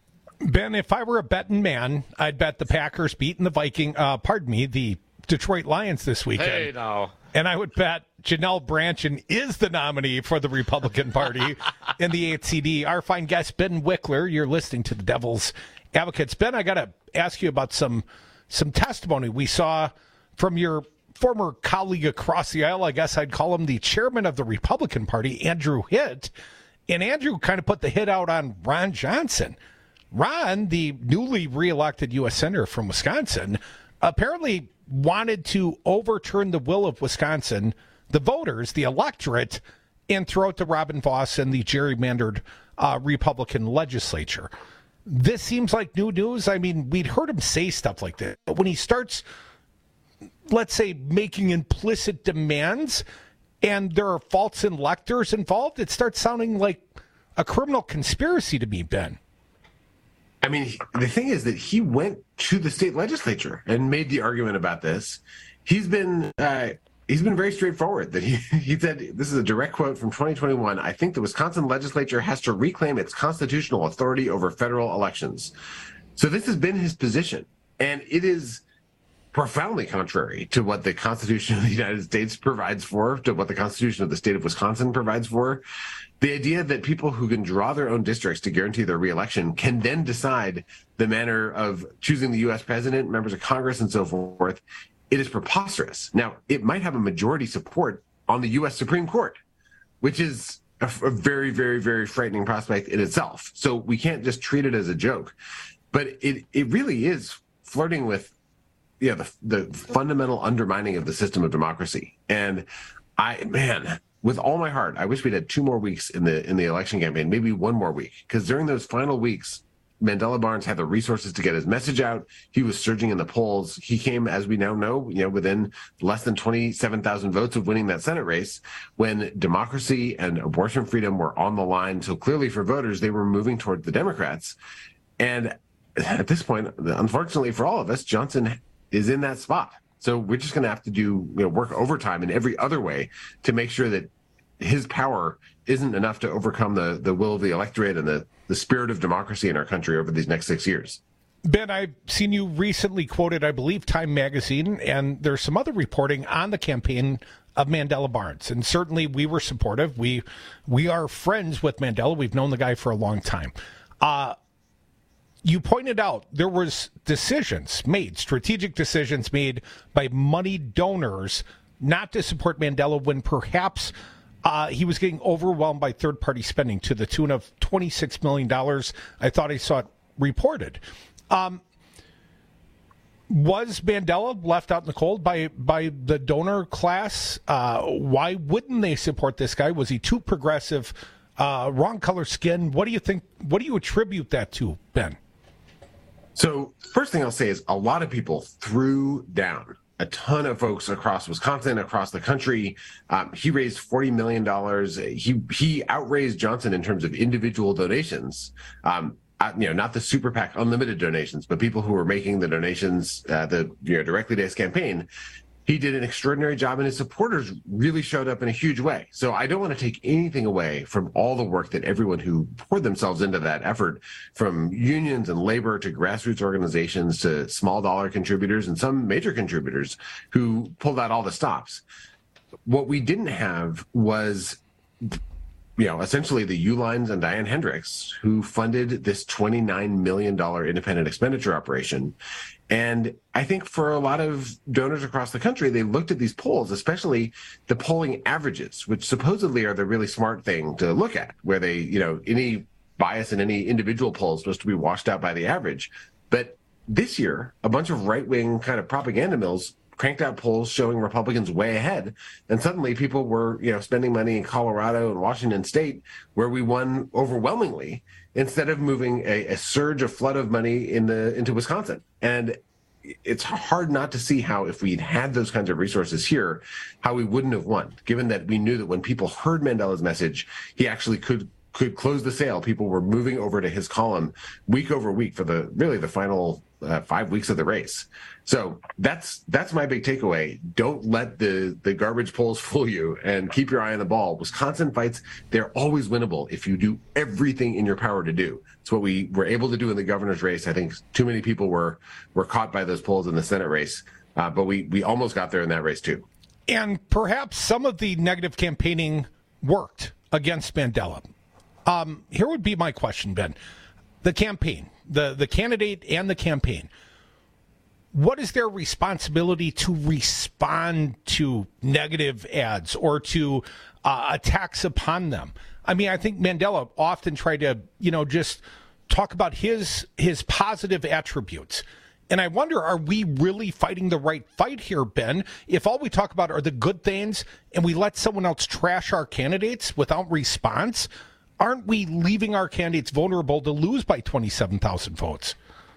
Ben, if I were a betting man, I'd bet the Packers beating the Viking, uh, pardon me, the Detroit Lions this weekend. Hey, now. And I would bet Janelle Branchen is the nominee for the Republican Party in the eighth C D. Our fine guest, Ben Wickler, you're listening to the Devil's Advocates. Ben, I got to ask you about some some testimony we saw from your former colleague across the aisle. I guess I'd call him the chairman of the Republican Party, Andrew Hitt. And Andrew kind of put the hit out on Ron Johnson. Ron, the newly reelected U S Senator from Wisconsin, apparently wanted to overturn the will of Wisconsin, the voters, the electorate, and throw out the Robin Vos and the gerrymandered uh, Republican legislature. This seems like new news. I mean, we'd heard him say stuff like that. But when he starts, let's say, making implicit demands and there are false electors involved, it starts sounding like a criminal conspiracy to me, Ben. I mean, the thing is that he went to the state legislature and made the argument about this. He's been uh, he's been very straightforward. That he he said, this is a direct quote from twenty twenty-one. I think the Wisconsin legislature has to reclaim its constitutional authority over federal elections. So this has been his position, and it is profoundly contrary to what the Constitution of the United States provides for, to what the Constitution of the state of Wisconsin provides for. The idea that people who can draw their own districts to guarantee their reelection can then decide the manner of choosing the U S president, members of Congress, and so forth, it is preposterous. Now, it might have a majority support on the U S Supreme Court, which is a, a very, very, very frightening prospect in itself. So we can't just treat it as a joke. But it, it really is flirting with yeah, the, the fundamental undermining of the system of democracy. And I, man, with all my heart, I wish we'd had two more weeks in the in the election campaign, maybe one more week, because during those final weeks, Mandela Barnes had the resources to get his message out. He was surging in the polls. He came, as we now know, you know, within less than twenty-seven thousand votes of winning that Senate race, when democracy and abortion freedom were on the line. So clearly for voters, they were moving toward the Democrats. And at this point, unfortunately for all of us, Johnson is in that spot. So we're just going to have to do, you know, work overtime in every other way to make sure that his power isn't enough to overcome the, the will of the electorate and the, the spirit of democracy in our country over these next six years. Ben, I've seen you recently quoted, I believe, Time Magazine, and there's some other reporting on the campaign of Mandela Barnes. And certainly we were supportive. We we are friends with Mandela. We've known the guy for a long time. Uh, You pointed out there was decisions made, strategic decisions made by money donors not to support Mandela when perhaps uh, he was getting overwhelmed by third-party spending to the tune of twenty-six million dollars. I thought I saw it reported. Um, was Mandela left out in the cold by, by the donor class? Uh, why wouldn't they support this guy? Was he too progressive, uh, wrong color skin? What do you think? What do you attribute that to, Ben? So first thing I'll say is a lot of people threw down a ton of folks across Wisconsin, across the country. Um, he raised forty million dollars. He he outraised Johnson in terms of individual donations. Um, uh, you know, not the super PAC unlimited donations, but people who were making the donations uh, the you know directly to his campaign. he did an extraordinary job, and his supporters really showed up in a huge way. So I don't want to take anything away from all the work that everyone who poured themselves into that effort, from unions and labor to grassroots organizations to small dollar contributors and some major contributors who pulled out all the stops. What we didn't have was, you know, essentially the Uihleins and Diane Hendricks, who funded this twenty-nine million dollars independent expenditure operation. And I think for a lot of donors across the country, they looked at these polls, especially the polling averages, which supposedly are the really smart thing to look at, where they, you know, any bias in any individual poll is supposed to be washed out by the average. But this year, a bunch of right-wing kind of propaganda mills cranked out polls showing Republicans way ahead. And suddenly people were, you know, spending money in Colorado and Washington State, where we won overwhelmingly, instead of moving a, a surge, a flood of money in the into Wisconsin. And it's hard not to see how, if we'd had those kinds of resources here, how we wouldn't have won, given that we knew that when people heard Mandela's message, he actually could could close the sale. People were moving over to his column week over week for the really the final uh, five weeks of the race. So that's that's my big takeaway. Don't let the the garbage polls fool you, and keep your eye on the ball. Wisconsin fights, they're always winnable if you do everything in your power to do. It's what we were able to do in the governor's race. I think too many people were were caught by those polls in the Senate race, uh, but we we almost got there in that race too. And perhaps some of the negative campaigning worked against Mandela. Um, here would be my question, Ben. The campaign, the, the candidate and the campaign, what is their responsibility to respond to negative ads or to uh, attacks upon them? I mean, I think Mandela often tried to, you know, just talk about his his positive attributes. And I wonder, are we really fighting the right fight here, Ben, if all we talk about are the good things and we let someone else trash our candidates without response? Aren't we leaving our candidates vulnerable to lose by twenty-seven thousand votes?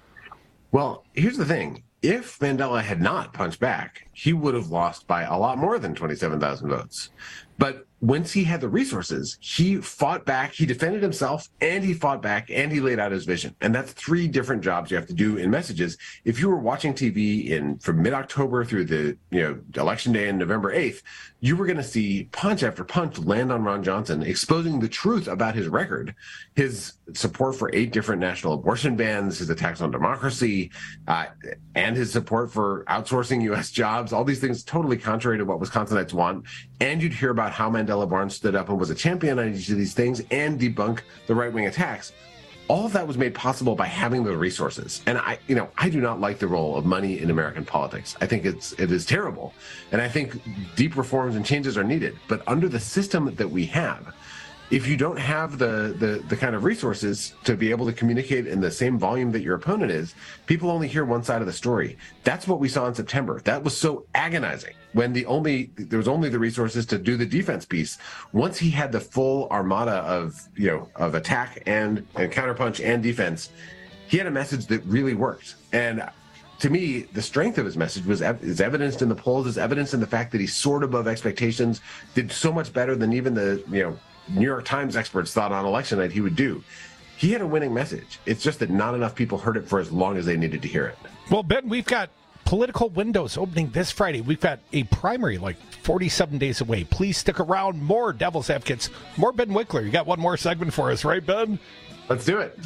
Well, here's the thing. If Mandela had not punched back, he would have lost by a lot more than twenty-seven thousand votes. But once he had the resources, he fought back, he defended himself, and he fought back, and he laid out his vision. And that's three different jobs you have to do in messages. If you were watching T V in from mid-October through the you know election day on November eighth, you were going to see punch after punch land on Ron Johnson, exposing the truth about his record, his support for eight different national abortion bans, his attacks on democracy, uh, and his support for outsourcing U S jobs, all these things totally contrary to what Wisconsinites want. And you'd hear about how Mandela Barnes stood up and was a champion on each of these things and debunk the right-wing attacks. All of that was made possible by having the resources. And I, you know, I do not like the role of money in American politics. I think it's it is terrible. And I think deep reforms and changes are needed. But under the system that we have, if you don't have the, the the kind of resources to be able to communicate in the same volume that your opponent is, people only hear one side of the story. That's what we saw in September. That was so agonizing when the only there was only the resources to do the defense piece. Once he had the full armada of you know of attack and, and counterpunch and defense, he had a message that really worked. And to me, the strength of his message was is evidenced in the polls, is evidenced in the fact that he soared above expectations, did so much better than even the you know. New York Times experts thought on election night he would do. He had a winning message. It's just that not enough people heard it for as long as they needed to hear it. Well, Ben, we've got political windows opening this Friday. We've got a primary like forty-seven days away. Please stick around. More Devil's Advocates. More Ben Winkler. You got one more segment for us, right, Ben? Let's do it.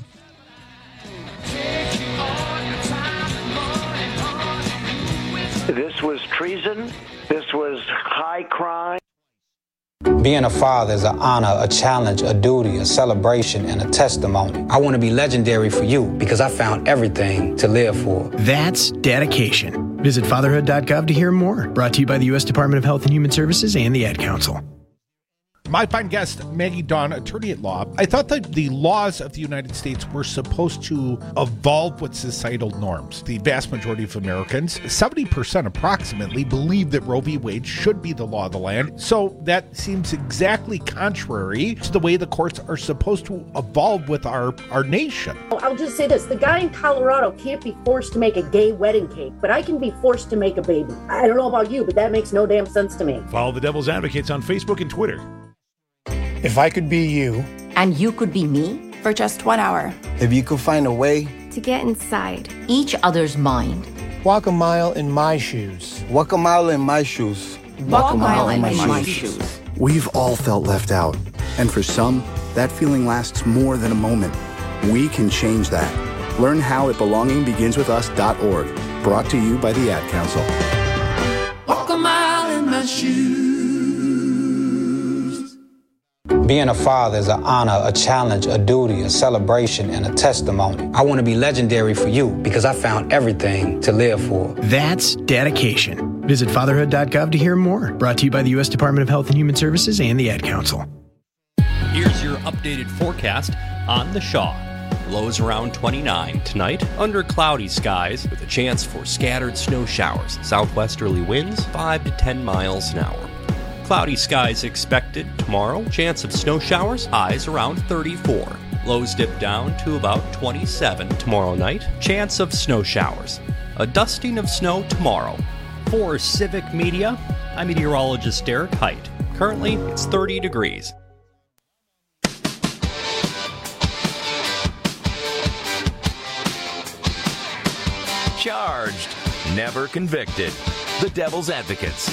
This was treason. This was high crime. Being a father is an honor, a challenge, a duty, a celebration, and a testimony. I want to be legendary for you because I found everything to live for. That's dedication. Visit fatherhood dot gov to hear more. Brought to you by the U S Department of Health and Human Services and the Ad Council. My fine guest, Maggie Dawn, attorney at law. I thought that the laws of the United States were supposed to evolve with societal norms. The vast majority of Americans, seventy percent approximately, believe that Roe v. Wade should be the law of the land. So that seems exactly contrary to the way the courts are supposed to evolve with our, our nation. I'll just say this. The guy in Colorado can't be forced to make a gay wedding cake, but I can be forced to make a baby. I don't know about you, but that makes no damn sense to me. Follow the Devil's Advocates on Facebook and Twitter. If I could be you. And you could be me? For just one hour. If you could find a way. To get inside each other's mind. Walk a mile in my shoes. Walk a mile in my shoes. Walk a mile in my shoes. We've all felt left out. And for some, that feeling lasts more than a moment. We can change that. Learn how at belonging begins with us dot org. Brought to you by the Ad Council. Walk a mile in my shoes. Being a father is an honor, a challenge, a duty, a celebration, and a testimony. I want to be legendary for you because I found everything to live for. That's dedication. Visit fatherhood dot gov to hear more. Brought to you by the U S Department of Health and Human Services and the Ad Council. Here's your updated forecast on the Shaw. Lows around twenty-nine tonight, under cloudy skies with a chance for scattered snow showers. Southwesterly winds five to ten miles an hour. Cloudy skies expected tomorrow. Chance of snow showers, highs around thirty-four. Lows dip down to about twenty-seven tomorrow night. Chance of snow showers. A dusting of snow tomorrow. For Civic Media, I'm meteorologist Derek Height. Currently, it's thirty degrees. Charged, never convicted. The Devil's Advocates.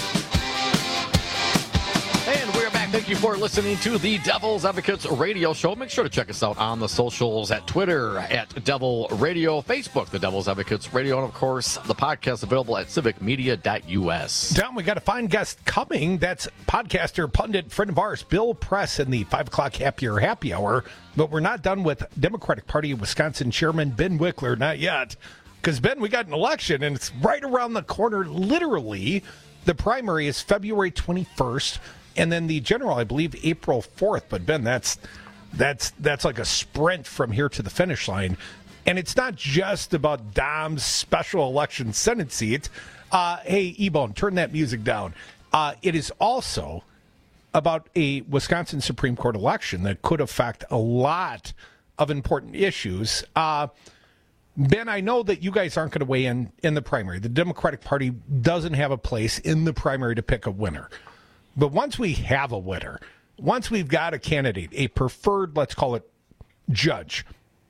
And we're back. Thank you for listening to the Devil's Advocates radio show. Make sure to check us out on the socials at Twitter, at Devil Radio, Facebook, the Devil's Advocates radio, and of course, the podcast available at civic media dot u s. Tom, we got a fine guest coming. That's podcaster, pundit, friend of ours, Bill Press, in the five o'clock Happier Happy Hour. But we're not done with Democratic Party of Wisconsin Chairman Ben Wickler, not yet. Because, Ben, we got an election, and it's right around the corner, literally. The primary is February twenty-first. And then the general, I believe, April fourth. But, Ben, that's that's that's like a sprint from here to the finish line. And it's not just about Dom's special election Senate seat. Uh, hey, E-Bone, turn that music down. Uh, it is also about a Wisconsin Supreme Court election that could affect a lot of important issues. Uh, Ben, I know that you guys aren't going to weigh in in the primary. The Democratic Party doesn't have a place in the primary to pick a winner. But once we have a winner, once we've got a candidate, a preferred, let's call it, judge,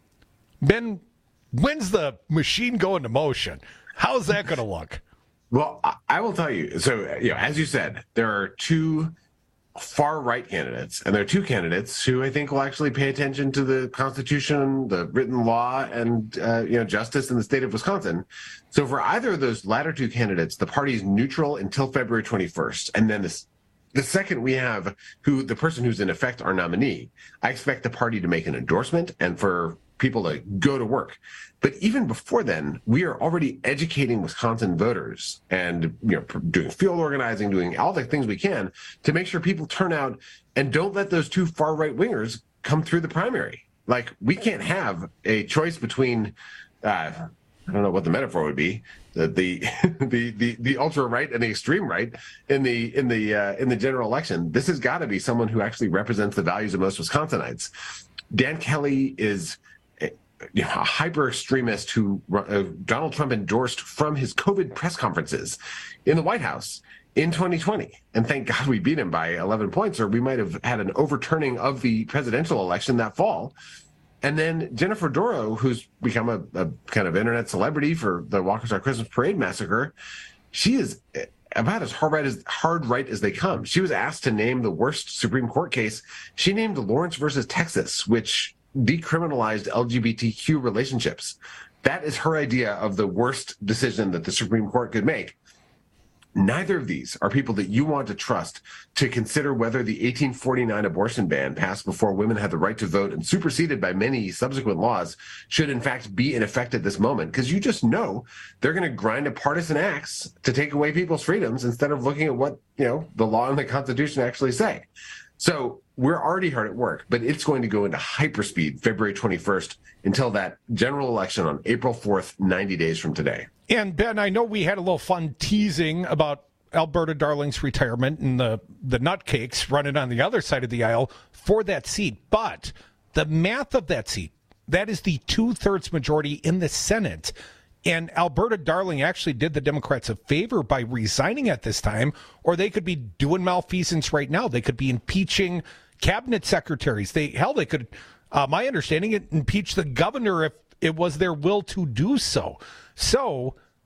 Ben, when's the machine go into motion? How's that going to look? Well, I will tell you. So, you know, as you said, there are two far-right candidates, and there are two candidates who I think will actually pay attention to the Constitution, the written law, and uh, you know, justice in the state of Wisconsin. So for either of those latter two candidates, the party is neutral until February twenty-first, and then this. The second we have who the person who's in effect our nominee, I expect the party to make an endorsement and for people to go to work. But even before then, we are already educating Wisconsin voters and, you know, doing field organizing, doing all the things we can to make sure people turn out and don't let those two far right wingers come through the primary. Like, we can't have a choice between, uh, I don't know what the metaphor would be, the the the the, the ultra right and the extreme right in the in the uh, in the general election. This has got to be someone who actually represents the values of most Wisconsinites. Dan Kelly is a, you know, a hyper extremist who uh, Donald Trump endorsed from his COVID press conferences in the White House in twenty twenty. And thank God we beat him by eleven points, or we might have had an overturning of the presidential election that fall. And then Jennifer Doro, who's become a, a kind of internet celebrity for the Waukesha Christmas Parade massacre, she is about as hard right as hard right as they come. She was asked to name the worst Supreme Court case. She named Lawrence versus Texas, which decriminalized L G B T Q relationships. That is her idea of the worst decision that the Supreme Court could make. Neither of these are people that you want to trust to consider whether the eighteen forty-nine abortion ban passed before women had the right to vote and superseded by many subsequent laws should in fact be in effect at this moment, because you just know they're going to grind a partisan axe to take away people's freedoms instead of looking at what, you know, the law and the Constitution actually say. So we're already hard at work, but it's going to go into hyperspeed February twenty-first until that general election on April fourth, ninety days from today. And Ben, I know we had a little fun teasing about Alberta Darling's retirement and the, the nutcakes running on the other side of the aisle for that seat. But the math of that seat, that is the two-thirds majority in the Senate. And Alberta Darling actually did the Democrats a favor by resigning at this time, or they could be doing malfeasance right now. They could be impeaching cabinet secretaries. They hell, they could, uh, my understanding, it impeach the governor if it was their will to do so. So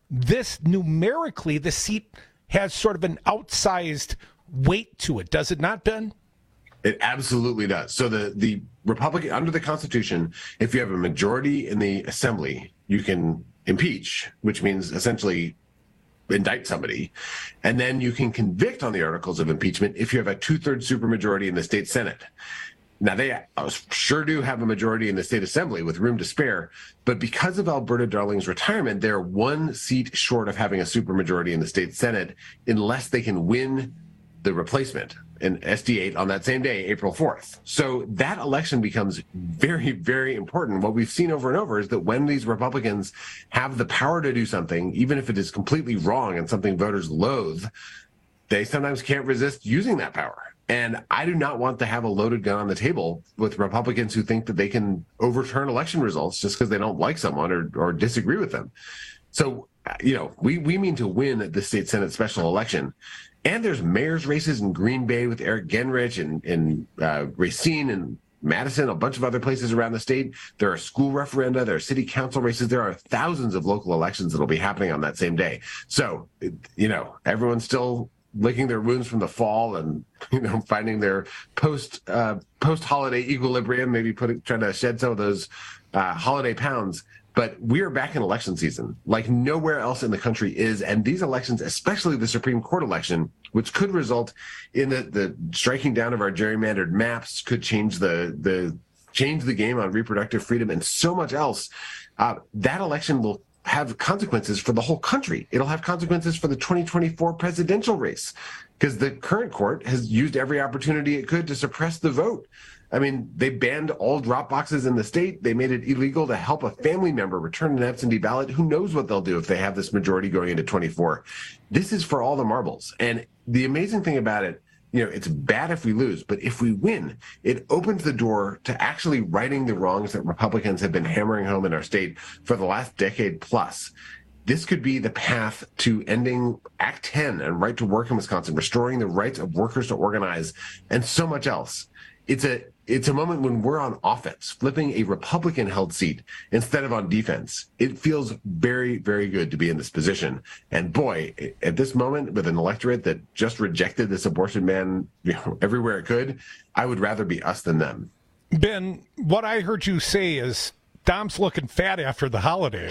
this numerically, the seat has sort of an outsized weight to it, does it not, Ben? It absolutely does. So the, the Republican, under the Constitution, if you have a majority in the assembly, you can impeach, which means essentially indict somebody, and then you can convict on the articles of impeachment if you have a two-thirds supermajority in the state Senate. Now, they sure do have a majority in the state assembly with room to spare, but because of Alberta Darling's retirement, they're one seat short of having a supermajority in the state Senate unless they can win the replacement in S D eight on that same day, April fourth. So that election becomes very, very important. What we've seen over and over is that when these Republicans have the power to do something, even if it is completely wrong and something voters loathe, they sometimes can't resist using that power. And I do not want to have a loaded gun on the table with Republicans who think that they can overturn election results just because they don't like someone or, or disagree with them. So, you know, we, we mean to win the state Senate special election. And there's mayor's races in Green Bay with Eric Genrich and, and uh, Racine and Madison, a bunch of other places around the state. There are school referenda, there are city council races. There are thousands of local elections that will be happening on that same day. So, you know, everyone's still licking their wounds from the fall and, you know, finding their post uh, post holiday equilibrium, maybe putting trying to shed some of those uh, holiday pounds. But we're back in election season like nowhere else in the country is. And these elections, especially the Supreme Court election, which could result in the, the striking down of our gerrymandered maps, could change the the change the game on reproductive freedom and so much else. Uh, that election will have consequences for the whole country. It'll have consequences for the twenty twenty-four presidential race because the current court has used every opportunity it could to suppress the vote. I mean, they banned all drop boxes in the state. They made it illegal to help a family member return an absentee ballot. Who knows what they'll do if they have this majority going into twenty-four. This is for all the marbles. And the amazing thing about it, you know, it's bad if we lose, but if we win, it opens the door to actually righting the wrongs that Republicans have been hammering home in our state for the last decade plus. This could be the path to ending Act ten and right to work in Wisconsin, restoring the rights of workers to organize, and so much else. It's a it's a moment when we're on offense, flipping a Republican-held seat instead of on defense. It feels very, very good to be in this position. And boy, at this moment, with an electorate that just rejected this abortion ban, you know, everywhere it could, I would rather be us than them. Ben, what I heard you say is Dom's looking fat after the holidays.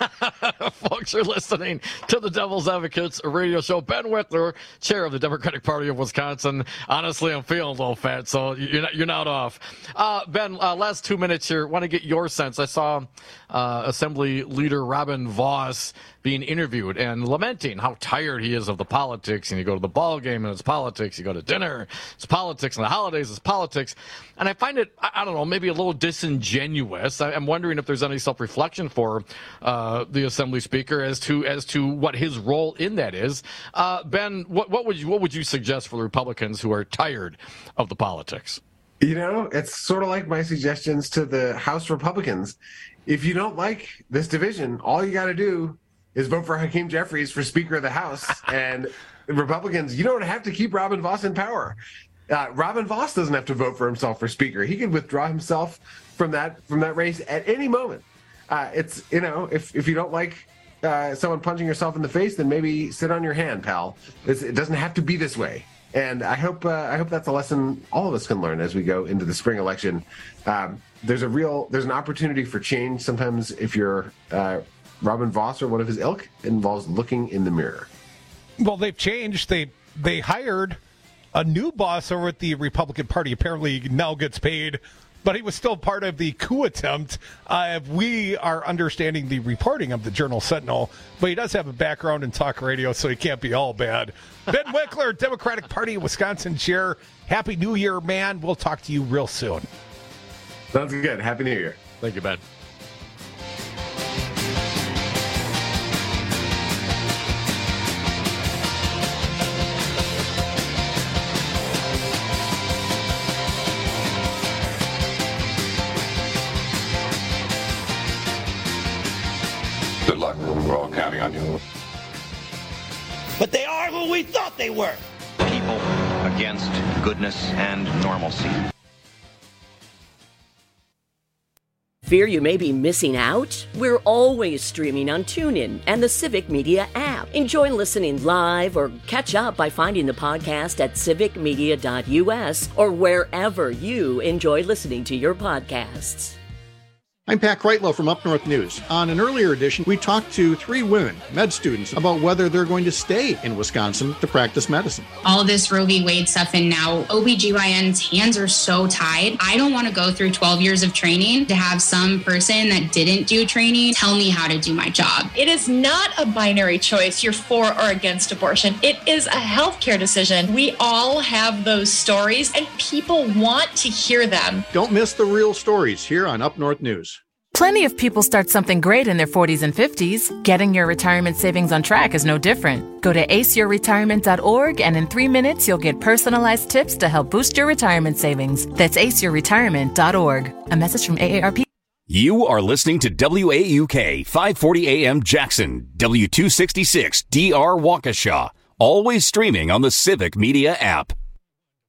Folks are listening to the Devil's Advocates radio show. Ben Wickler, chair of the Democratic Party of Wisconsin. Honestly, I'm feeling a little fat, so you're not, you're not off. Uh, Ben, uh, last two minutes here. Want to get your sense. I saw uh, Assembly Leader Robin Vos being interviewed and lamenting how tired he is of the politics. And you go to the ball game and it's politics. You go to dinner, it's politics. And the holidays, it's politics. And I find it, I, I don't know, maybe a little disingenuous. I, I'm wondering if there's any self-reflection for uh, the Assembly Speaker as to as to what his role in that is. Uh, Ben, what, what would you what would you suggest for the Republicans who are tired of the politics? You know, it's sort of like my suggestions to the House Republicans. If you don't like this division, all you got to do is vote for Hakeem Jeffries for Speaker of the House. And Republicans, you don't have to keep Robin Vos in power. Uh, Robin Vos doesn't have to vote for himself for Speaker. He can withdraw himself from that from that race at any moment. Uh, it's, you know, if, if you don't like uh, someone punching yourself in the face, then maybe sit on your hand, pal. It's, it doesn't have to be this way. And I hope uh, I hope that's a lesson all of us can learn as we go into the spring election. Um, there's a real there's an opportunity for change. Sometimes if you're uh, Robin Vos or one of his ilk, it involves looking in the mirror. Well, they've changed. They they hired a new boss over at the Republican Party. Apparently now gets paid, but he was still part of the coup attempt. Uh, we are understanding the reporting of the Journal Sentinel, but he does have a background in talk radio, so he can't be all bad. Ben Wickler, Democratic Party of Wisconsin chair. Happy New Year, man. We'll talk to you real soon. Sounds good. Happy New Year. Thank you, Ben. Good luck. We're all counting on you. But they are who we thought they were. People against goodness and normalcy. Fear you may be missing out? We're always streaming on TuneIn and the Civic Media app. Enjoy listening live or catch up by finding the podcast at civic media dot u s or wherever you enjoy listening to your podcasts. I'm Pat Kreitlow from Up North News. On an earlier edition, we talked to three women, med students, about whether they're going to stay in Wisconsin to practice medicine. All this Roe v. Wade stuff, and now O B G Y N's hands are so tied. I don't want to go through twelve years of training to have some person that didn't do training tell me how to do my job. It is not a binary choice, you're for or against abortion. It is a healthcare decision. We all have those stories, and people want to hear them. Don't miss the real stories here on Up North News. Plenty of people start something great in their forties and fifties. Getting your retirement savings on track is no different. Go to ace your retirement dot org and in three minutes you'll get personalized tips to help boost your retirement savings. That's ace your retirement dot org. A message from A A R P. You are listening to W A U K five forty A M Jackson, W two sixty-six D R Waukesha. Always streaming on the Civic Media app.